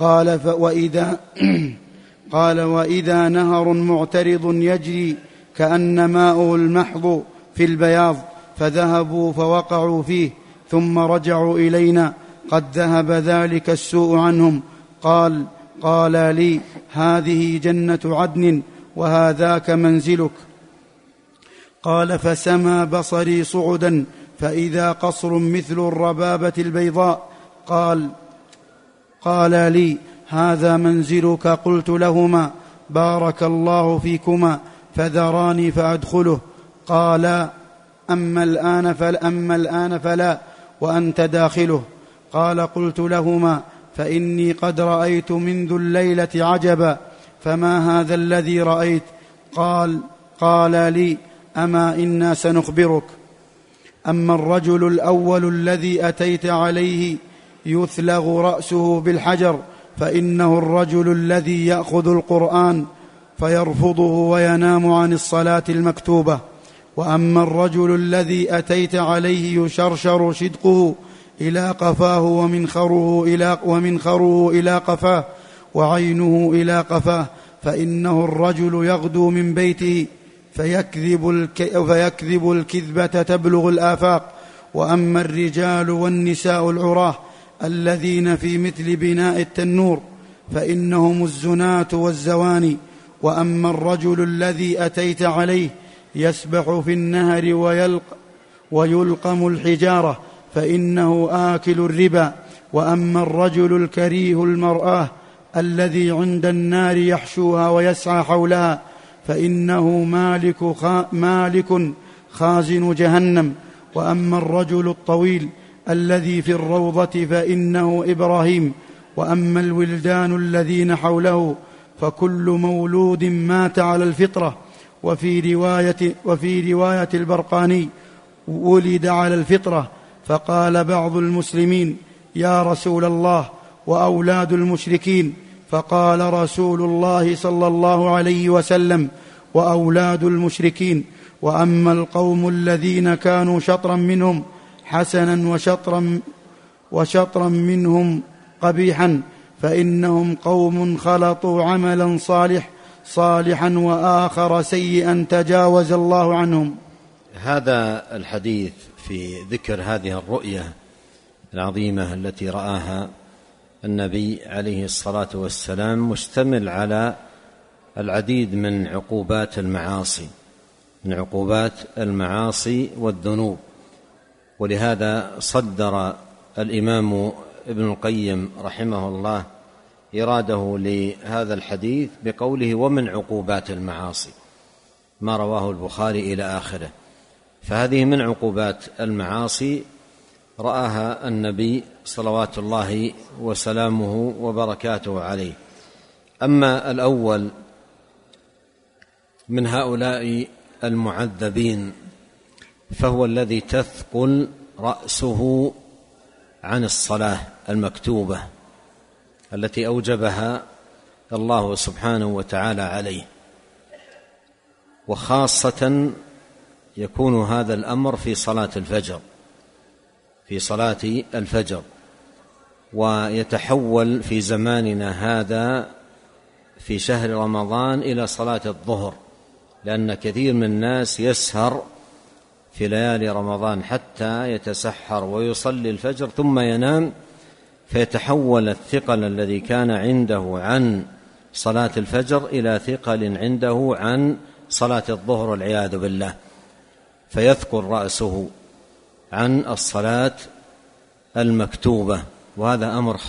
قال: وإذا نهر معترض يجري كأن ماؤه المحض في البياض، فذهبوا فوقعوا فيه، ثم رجعوا إلينا قد ذهب ذلك السوء عنهم. قال لي: هذه جنة عدن وهذاك منزلك. قال: فسمى بصري صعدا فإذا قصر مثل الربابة البيضاء. قال لي: هذا منزلك. قلت لهما: بارك الله فيكما، فذراني فأدخله. قال: أما الآن فلا، وأنت داخله. قال: قلت لهما: فإني قد رأيت منذ الليلة عجبا، فما هذا الذي رأيت؟ قال لي: أما إنا سنخبرك. أما الرجل الأول الذي أتيت عليه يثلغ رأسه بالحجر فإنه الرجل الذي يأخذ القرآن فيرفضه وينام عن الصلاة المكتوبة. وأما الرجل الذي أتيت عليه يشرشر شدقه إلى قفاه ومنخره إلى قفاه وعينه إلى قفاه فإنه الرجل يغدو من بيته فيكذب الكذبة تبلغ الآفاق. وأما الرجال والنساء العراه الذين في مثل بناء التنور فإنهم الزناة والزواني. وأما الرجل الذي أتيت عليه يسبح في النهر ويلقم الحجارة فإنه آكل الربا. وأما الرجل الكريه المرآة الذي عند النار يحشوها ويسعى حولها فإنه مالك خازن جهنم. وأما الرجل الطويل الذي في الروضة فإنه إبراهيم. وأما الولدان الذين حوله فكل مولود مات على الفطرة. وفي رواية البرقاني: ولد على الفطرة. فقال بعض المسلمين: يا رسول الله، وأولاد المشركين؟ فقال رسول الله صلى الله عليه وسلم: وأولاد المشركين. وأما القوم الذين كانوا شطرا منهم حسنا وشطرا منهم قبيحا فإنهم قوم خلطوا عملا صالحا وآخر سيئا تجاوز الله عنهم. هذا الحديث في ذكر هذه الرؤية العظيمة التي رآها النبي عليه الصلاة والسلام مشتمل على العديد من عقوبات المعاصي والذنوب. ولهذا صدر الإمام ابن القيم رحمه الله إراده لهذا الحديث بقوله: ومن عقوبات المعاصي، ما رواه البخاري إلى آخره. فهذه من عقوبات المعاصي رآها النبي صلوات الله وسلامه وبركاته عليه. أما الأول من هؤلاء المعذبين فهو الذي تثقل رأسه عن الصلاة المكتوبة التي أوجبها الله سبحانه وتعالى عليه، وخاصة يكون هذا الأمر في صلاة الفجر، ويتحول في زماننا هذا في شهر رمضان إلى صلاة الظهر، لأن كثير من الناس يسهر في ليالي رمضان حتى يتسحر ويصلي الفجر ثم ينام، فيتحول الثقل الذي كان عنده عن صلاة الفجر إلى ثقل عنده عن صلاة الظهر والعياذ بالله، فيثقل رأسه عن الصلاة المكتوبة. وهذا أمر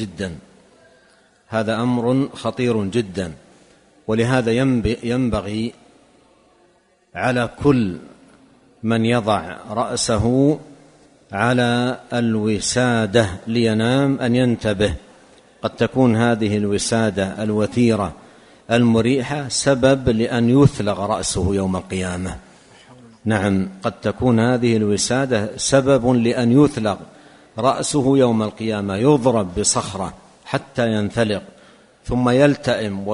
خطير جدا. ولهذا ينبغي على كل من يضع رأسه على الوسادة لينام أن ينتبه. قد تكون هذه الوسادة الوثيرة المريحة سبب لأن يثلغ رأسه يوم القيامة. نعم، قد تكون هذه الوسادة سبب لأن يثلغ رأسه يوم القيامة، يضرب بصخرة حتى ينثلق، ثم يلتئم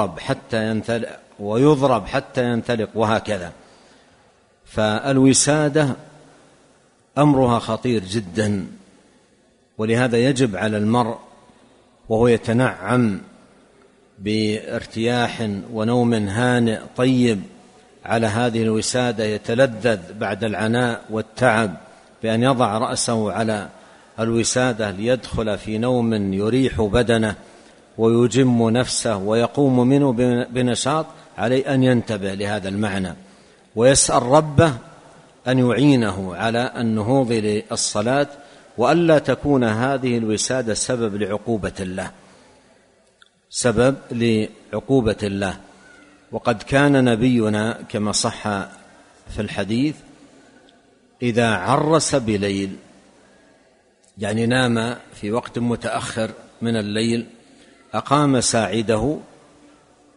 ويضرب حتى ينثلق وهكذا. فالوسادة أمرها خطير جدا. ولهذا يجب على المرء وهو يتنعم بارتياح ونوم هانئ طيب على هذه الوسادة، يتلذذ بعد العناء والتعب بأن يضع رأسه على الوسادة ليدخل في نوم يريح بدنه ويجم نفسه ويقوم منه بنشاط. عليه أن ينتبه لهذا المعنى ويسأل ربه أن يعينه على النهوض للصلاة، وألا تكون هذه الوسادة سبب لعقوبة الله. وقد كان نبينا كما صح في الحديث إذا عرس بليل، يعني نام في وقت متأخر من الليل، أقام ساعده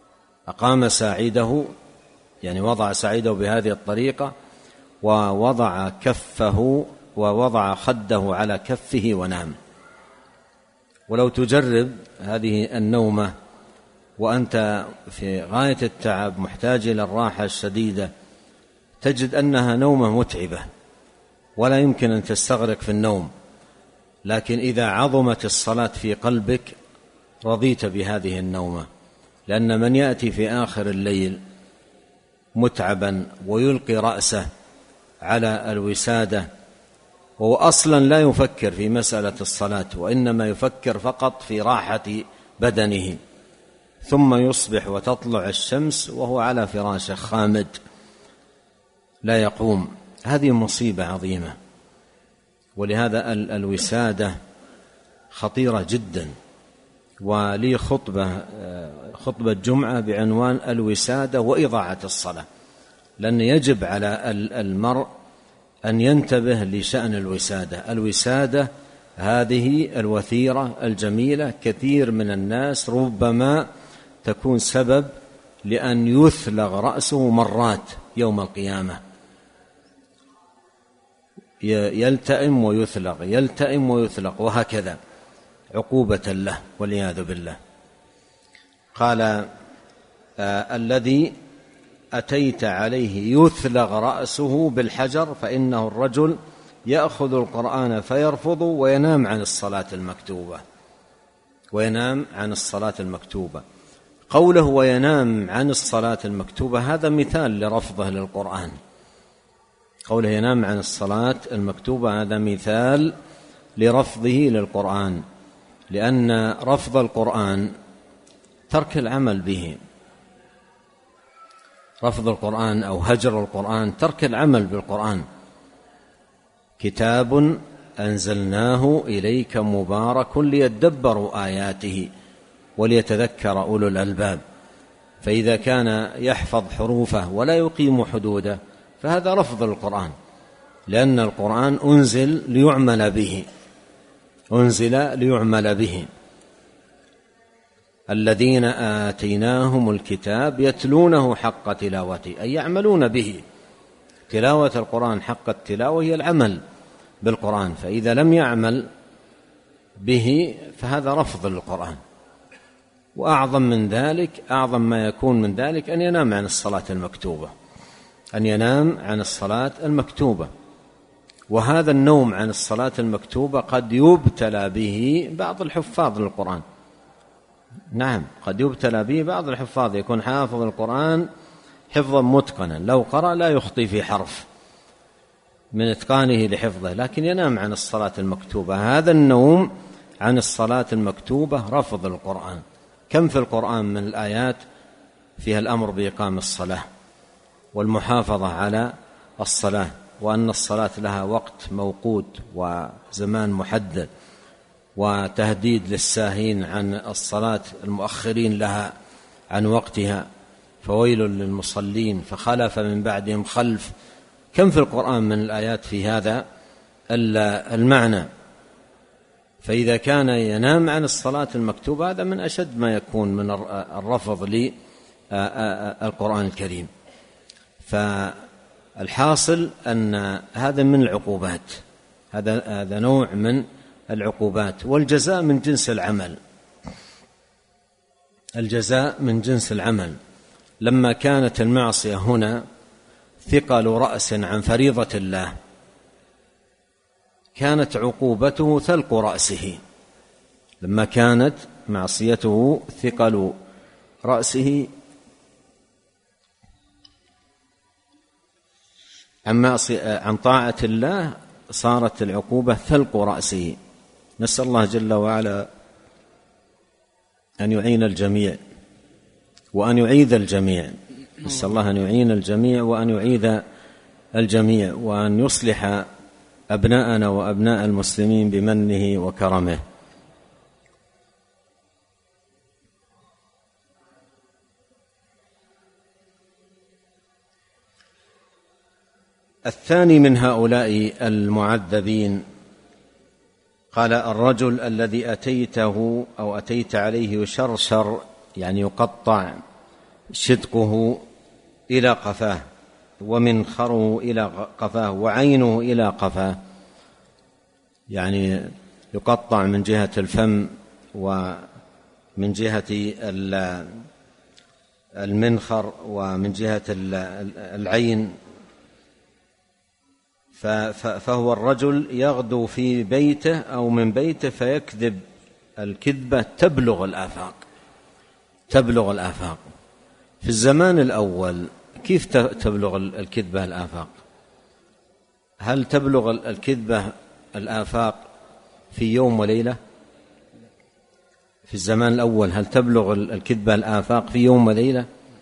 أقام ساعده، يعني وضع ساعده بهذه الطريقة، ووضع كفه ووضع خده على كفه ونام. ولو تجرب هذه النومة وأنت في غاية التعب محتاج إلى الراحة الشديدة، تجد أنها نومة متعبة ولا يمكن أن تستغرق في النوم، لكن إذا عظمت الصلاة في قلبك رضيت بهذه النومة. لأن من يأتي في آخر الليل متعبا ويلقي رأسه على الوسادة وهو أصلا لا يفكر في مسألة الصلاة، وإنما يفكر فقط في راحة بدنه، ثم يصبح وتطلع الشمس وهو على فراشه خامد لا يقوم، هذه مصيبة عظيمة. ولهذا الوسادة خطيرة جدا. ولي خطبة جمعة بعنوان الوسادة وإضاعة الصلاة، لأن يجب على المرء أن ينتبه لشأن الوسادة. الوسادة هذه الوثيرة الجميلة كثير من الناس ربما تكون سبب لأن يثلغ رأسه مرات يوم القيامة، يلتئم ويثلغ يلتئم ويثلغ وهكذا عقوبة له والعياذ بالله. قال الذي أتيت عليه يثلغ رأسه بالحجر فإنه الرجل يأخذ القرآن فيرفض وينام عن الصلاة المكتوبة. وينام عن الصلاة المكتوبة، قوله وينام عن الصلاة المكتوبة هذا مثال لرفضه للقرآن. قوله ينام عن الصلاة المكتوبة هذا مثال لرفضه للقرآن، لأن رفض القرآن ترك العمل به. رفض القرآن أو هجر القرآن ترك العمل بالقرآن. كتاب أنزلناه إليك مبارك ليدبروا آياته وليتذكر أولو الألباب. فإذا كان يحفظ حروفه ولا يقيم حدوده فهذا رفض القرآن، لأن القرآن أنزل ليعمل به، أنزل ليعمل به. الذين آتيناهم الكتاب يتلونه حق تلاوته، أي يعملون به. تلاوة القرآن حق التلاوة هي العمل بالقرآن، فإذا لم يعمل به فهذا رفض للقرآن. وأعظم من ذلك، أعظم ما يكون من ذلك أن ينام عن الصلاة المكتوبة، أن ينام عن الصلاة المكتوبة. وهذا النوم عن الصلاة المكتوبة قد يبتلى به بعض الحفاظ للقرآن. نعم، قد يبتلى به بعض الحفاظ، يكون حافظ القرآن حفظا متقنا، لو قرأ لا يخطي في حرف من إتقانه لحفظه، لكن ينام عن الصلاة المكتوبة. هذا النوم عن الصلاة المكتوبة رفض القرآن. كم في القرآن من الآيات فيها الأمر بإقام الصلاة والمحافظة على الصلاة، وأن الصلاة لها وقت موقوت وزمان محدد، وتهديد للساهين عن الصلاة المؤخرين لها عن وقتها، فويل للمصلين فخلف من بعدهم خلف. كم في القرآن من الآيات في هذا المعنى. فإذا كان ينام عن الصلاة المكتوبة هذا من أشد ما يكون من الرفض للقرآن الكريم. فالحاصل أن هذا من العقوبات، هذا نوع من العقوبات. والجزاء من جنس العمل، الجزاء من جنس العمل. لما كانت المعصية هنا ثقل رأس عن فريضة الله كانت عقوبته ثلق رأسه. لما كانت معصيته ثقل رأسه عن طاعة الله صارت العقوبة ثلق رأسه. نسأل الله جل وعلا أن يعين الجميع وأن يعيذ الجميع. نسأل الله أن يعين الجميع وأن يعيذ الجميع، وأن يصلح أبناءنا وأبناء المسلمين بمنه وكرمه. الثاني من هؤلاء المعذبين قال الرجل الذي أتيته أو أتيت عليه يشرشر، يعني يقطع شدقه إلى قفاه، ومنخره إلى قفاه، وعينه إلى قفاه، يعني يقطع من جهة الفم ومن جهة المنخر ومن جهة العين. فهو الرجل يغدو في بيته أو من بيته فيكذب الكذبة تبلغ الآفاق. في الزمان الأول كيف تبلغ الكذبة الآفاق؟ هل تبلغ الكذبة الآفاق في يوم وليلة؟ في الزمان الأول هل تبلغ الكذبة الآفاق في يوم وليلة؟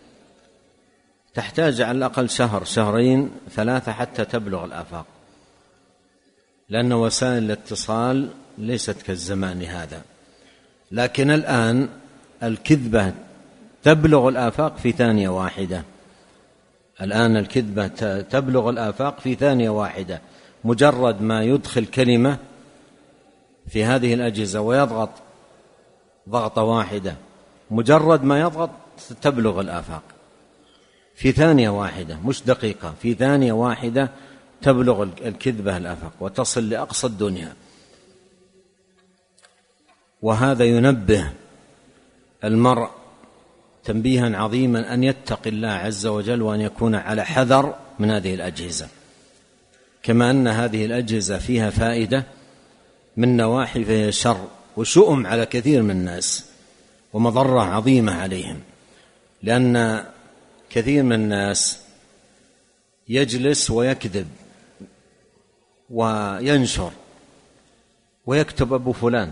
تحتاج على الأقل شهر، شهرين، 3 حتى تبلغ الآفاق، لأن وسائل الاتصال ليست كالزمان هذا. لكن الآن الكذبة تبلغ الآفاق في ثانية واحدة. الآن الكذبة تبلغ الآفاق في ثانية واحدة، مجرد ما يدخل كلمة في هذه الأجهزة ويضغط ضغطة واحدة، مجرد ما يضغط تبلغ الآفاق في ثانية واحدة، مش دقيقة، في ثانية واحدة تبلغ الكذبة الآفاق وتصل لأقصى الدنيا. وهذا ينبه المرء تنبيها عظيما أن يتقي الله عز وجل وأن يكون على حذر من هذه الأجهزة، كما أن هذه الأجهزة فيها فائدة من نواحي فيها شر وشؤم على كثير من الناس ومضرة عظيمة عليهم، لأن كثير من الناس يجلس ويكذب وينشر ويكتب أبو فلان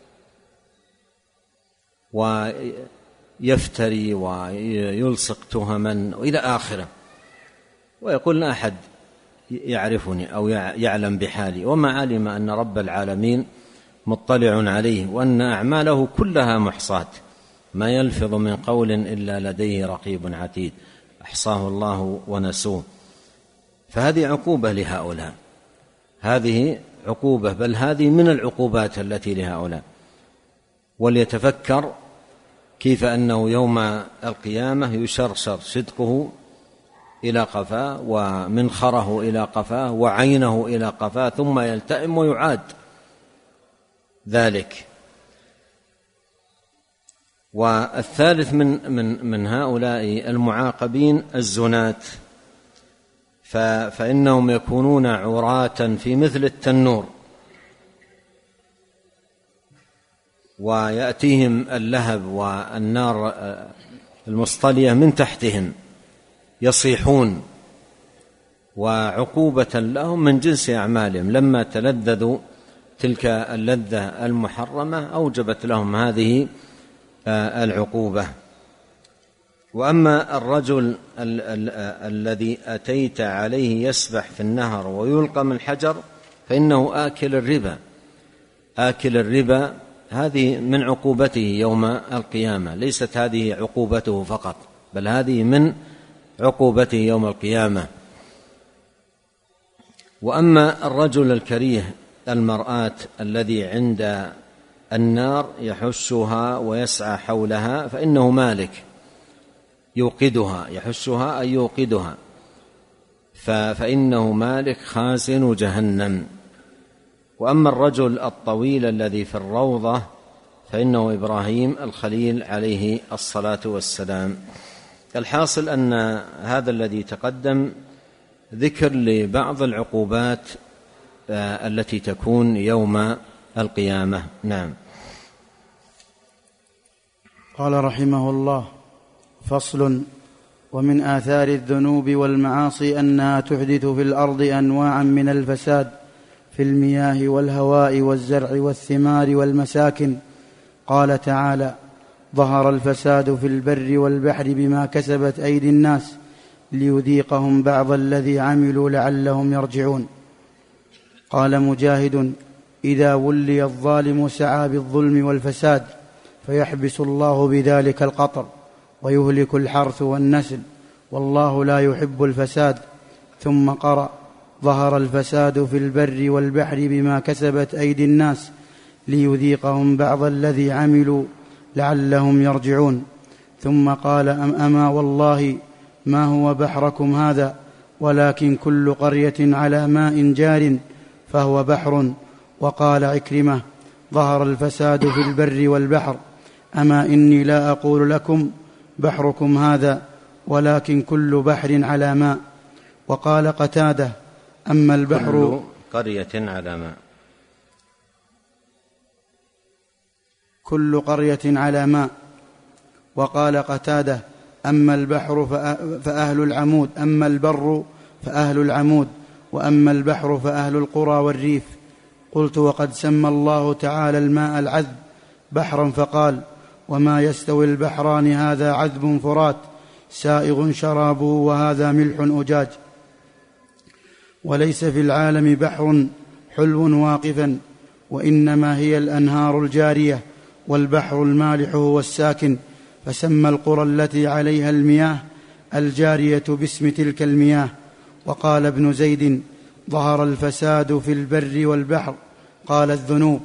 ويفتري ويلصق تهما وإلى آخره، ويقول لا أحد يعرفني أو يعلم بحالي، وما علم أن رب العالمين مطلع عليه وأن أعماله كلها محصاة، ما يلفظ من قول إلا لديه رقيب عتيد، أحصاه الله ونسوه. فهذه عقوبة لهؤلاء، هذه عقوبة، بل هذه من العقوبات التي لهؤلاء. وليتفكر كيف أنه يوم القيامة يشرشر شدقه إلى قفاه ومنخره إلى قفاه وعينه إلى قفاه، ثم يلتئم ويعاد ذلك. والثالث من هؤلاء المعاقبين الزنات، فإنهم يكونون عراة في مثل التنور، ويأتيهم اللهب والنار المصطلية من تحتهم يصيحون، وعقوبة لهم من جنس أعمالهم، لما تلذذوا تلك اللذة المحرمة أوجبت لهم هذه العقوبة. وأما الرجل الذي أتيت عليه يسبح في النهر ويلقى من حجر فإنه آكل الربا، هذه من عقوبته يوم القيامة، ليست هذه عقوبته فقط، بل هذه من عقوبته يوم القيامة. وأما الرجل الكريه المرآة الذي عند النار يحشها ويسعى حولها فإنه مالك يوقدها، يحشها أي يوقدها، فإنه مالك خازن جهنم. وأما الرجل الطويل الذي في الروضة فإنه إبراهيم الخليل عليه الصلاة والسلام. الحاصل أن هذا الذي تقدم ذكر لبعض العقوبات التي تكون يوم القيامة. نعم. قال رحمه الله: فصل: ومن آثار الذنوب والمعاصي أنها تحدث في الأرض أنواعا من الفساد في المياه والهواء والزرع والثمار والمساكن. قال تعالى: ظهر الفساد في البر والبحر بما كسبت أيدي الناس ليذيقهم بعض الذي عملوا لعلهم يرجعون. قال مجاهد: إذا ولي الظالم سعى بالظلم والفساد فيحبس الله بذلك القطر ويهلك الحرث والنسل والله لا يحب الفساد. ثم قرأ: ظهر الفساد في البر والبحر بما كسبت أيدي الناس ليذيقهم بعض الذي عملوا لعلهم يرجعون. ثم قال أما والله ما هو بحركم هذا، ولكن كل قرية على ماء جار فهو بحر. وقال عكرمة ظهر الفساد في البر والبحر، أما إني لا أقول لكم بحركم هذا، ولكن كل بحر على ماء. وقال قتادة أما البحر كل قرية على ماء، كل قرية على ماء. وقال قتادة أما البحر فأهل العمود، أما البر فأهل العمود، وأما البحر فأهل القرى والريف. قلت وقد سمى الله تعالى الماء العذب بحرا فقال وما يستوي البحران هذا عذب فرات سائغ شرابه وهذا ملح أجاج. وليس في العالم بحر حلو واقفا، وإنما هي الأنهار الجارية والبحر المالح هو الساكن، فسمى القرى التي عليها المياه الجارية باسم تلك المياه. وقال ابن زيد ظهر الفساد في البر والبحر، قال الذنوب.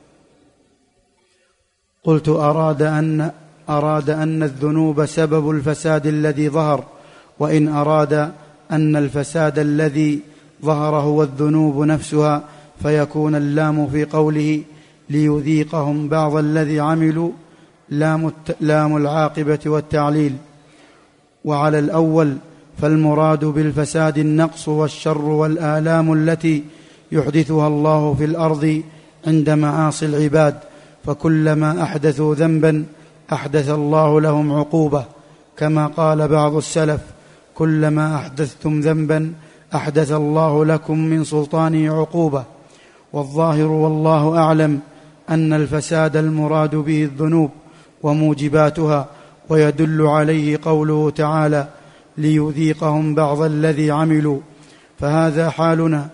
قلت أراد أن الذنوب سبب الفساد الذي ظهر، وإن أراد أن الفساد الذي ظهر هو الذنوب نفسها فيكون اللام في قوله ليذيقهم بعض الذي عملوا لام العاقبة والتعليل. وعلى الأول فالمراد بالفساد النقص والشر والآلام التي يحدثها الله في الأرض عند معاصي العباد، فكلما أحدثوا ذنبا أحدث الله لهم عقوبة، كما قال بعض السلف كلما أحدثتم ذنبا أحدث الله لكم من سلطانه عقوبة. والظاهر والله أعلم أن الفساد المراد به الذنوب وموجباتها، ويدل عليه قوله تعالى ليذيقهم بعض الذي عملوا، فهذا حالنا،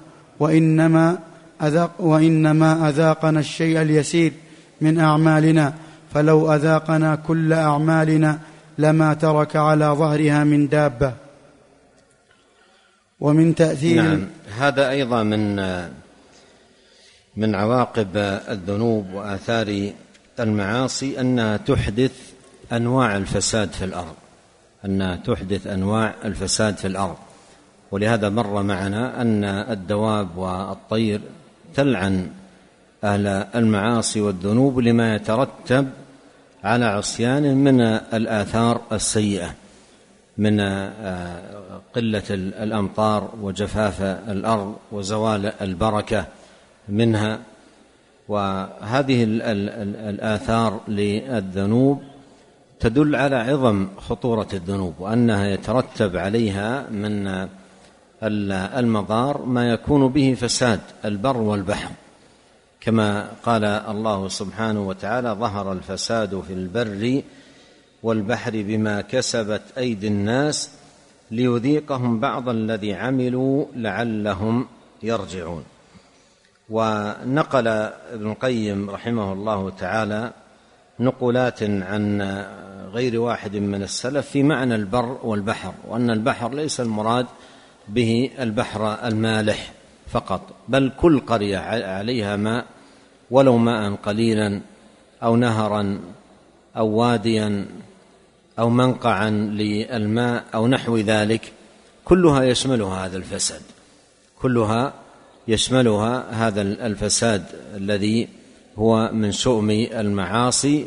وإنما أذاقنا الشيء اليسير من أعمالنا، فلو أذاقنا كل أعمالنا لما ترك على ظهرها من دابة. ومن تأثير نعم، هذا أيضا من عواقب الذنوب وآثار المعاصي أنها تحدث أنواع الفساد في الأرض، أنها تحدث أنواع الفساد في الأرض. ولهذا مر معنا أن الدواب والطير تلعن أهل المعاصي والذنوب لما يترتب على عصيان من الآثار السيئة، من قلة الأمطار وجفاف الأرض وزوال البركة منها. وهذه الآثار للذنوب تدل على عظم خطورة الذنوب، وأنها يترتب عليها من المضار ما يكون به فساد البر والبحر، كما قال الله سبحانه وتعالى ظهر الفساد في البر والبحر بما كسبت أيدي الناس ليذيقهم بعض الذي عملوا لعلهم يرجعون. ونقل ابن القيم رحمه الله تعالى نقولات عن غير واحد من السلف في معنى البر والبحر، وأن البحر ليس المراد به البحر المالح فقط، بل كل قرية عليها ماء، ولو ماء قليلا أو نهرا أو واديا أو منقعا للماء أو نحو ذلك، كلها يشملها هذا الفساد، كلها يشملها هذا الفساد الذي هو من شؤم المعاصي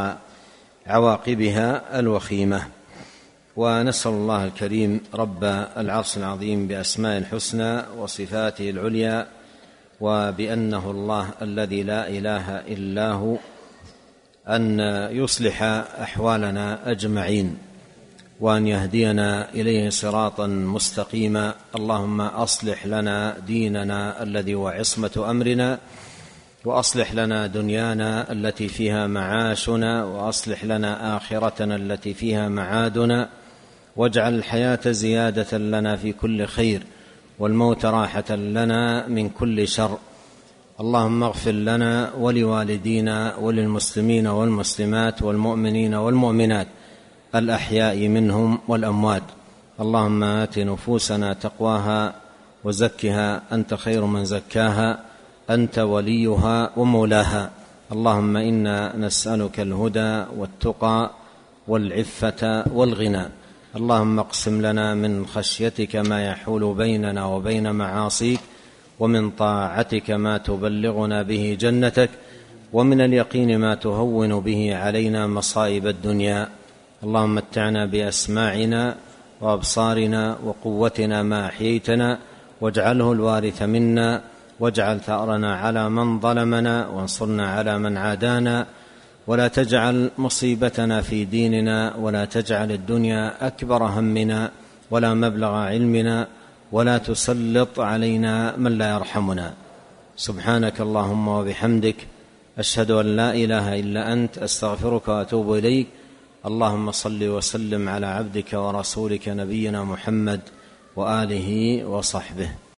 وعواقبها الوخيمة. ونسأل الله الكريم رب العرش العظيم بأسماء الحسنى وصفاته العليا وبأنه الله الذي لا إله إلا هو أن يصلح أحوالنا أجمعين، وأن يهدينا إليه صراطا مستقيما. اللهم أصلح لنا ديننا الذي هو عصمة أمرنا، وأصلح لنا دنيانا التي فيها معاشنا، وأصلح لنا آخرتنا التي فيها معادنا، واجعل الحياة زيادة لنا في كل خير، والموت راحة لنا من كل شر. اللهم اغفر لنا ولوالدينا وللمسلمين والمسلمات والمؤمنين والمؤمنات الأحياء منهم والأموات. اللهم آت نفوسنا تقواها وزكها أنت خير من زكاها، أنت وليها ومولاها. اللهم إنا نسألك الهدى والتقى والعفة والغنى. اللهم اقسم لنا من خشيتك ما يحول بيننا وبين معاصيك، ومن طاعتك ما تبلغنا به جنتك، ومن اليقين ما تهون به علينا مصائب الدنيا. اللهم متعنا بأسماعنا وأبصارنا وقوتنا ما أحييتنا، واجعله الوارث منا، واجعل ثأرنا على من ظلمنا، وانصرنا على من عادانا، ولا تجعل مصيبتنا في ديننا، ولا تجعل الدنيا أكبر همنا ولا مبلغ علمنا، ولا تسلط علينا من لا يرحمنا. سبحانك اللهم وبحمدك، أشهد أن لا إله إلا أنت، أستغفرك وأتوب إليك. اللهم صل وسلم على عبدك ورسولك نبينا محمد وآله وصحبه.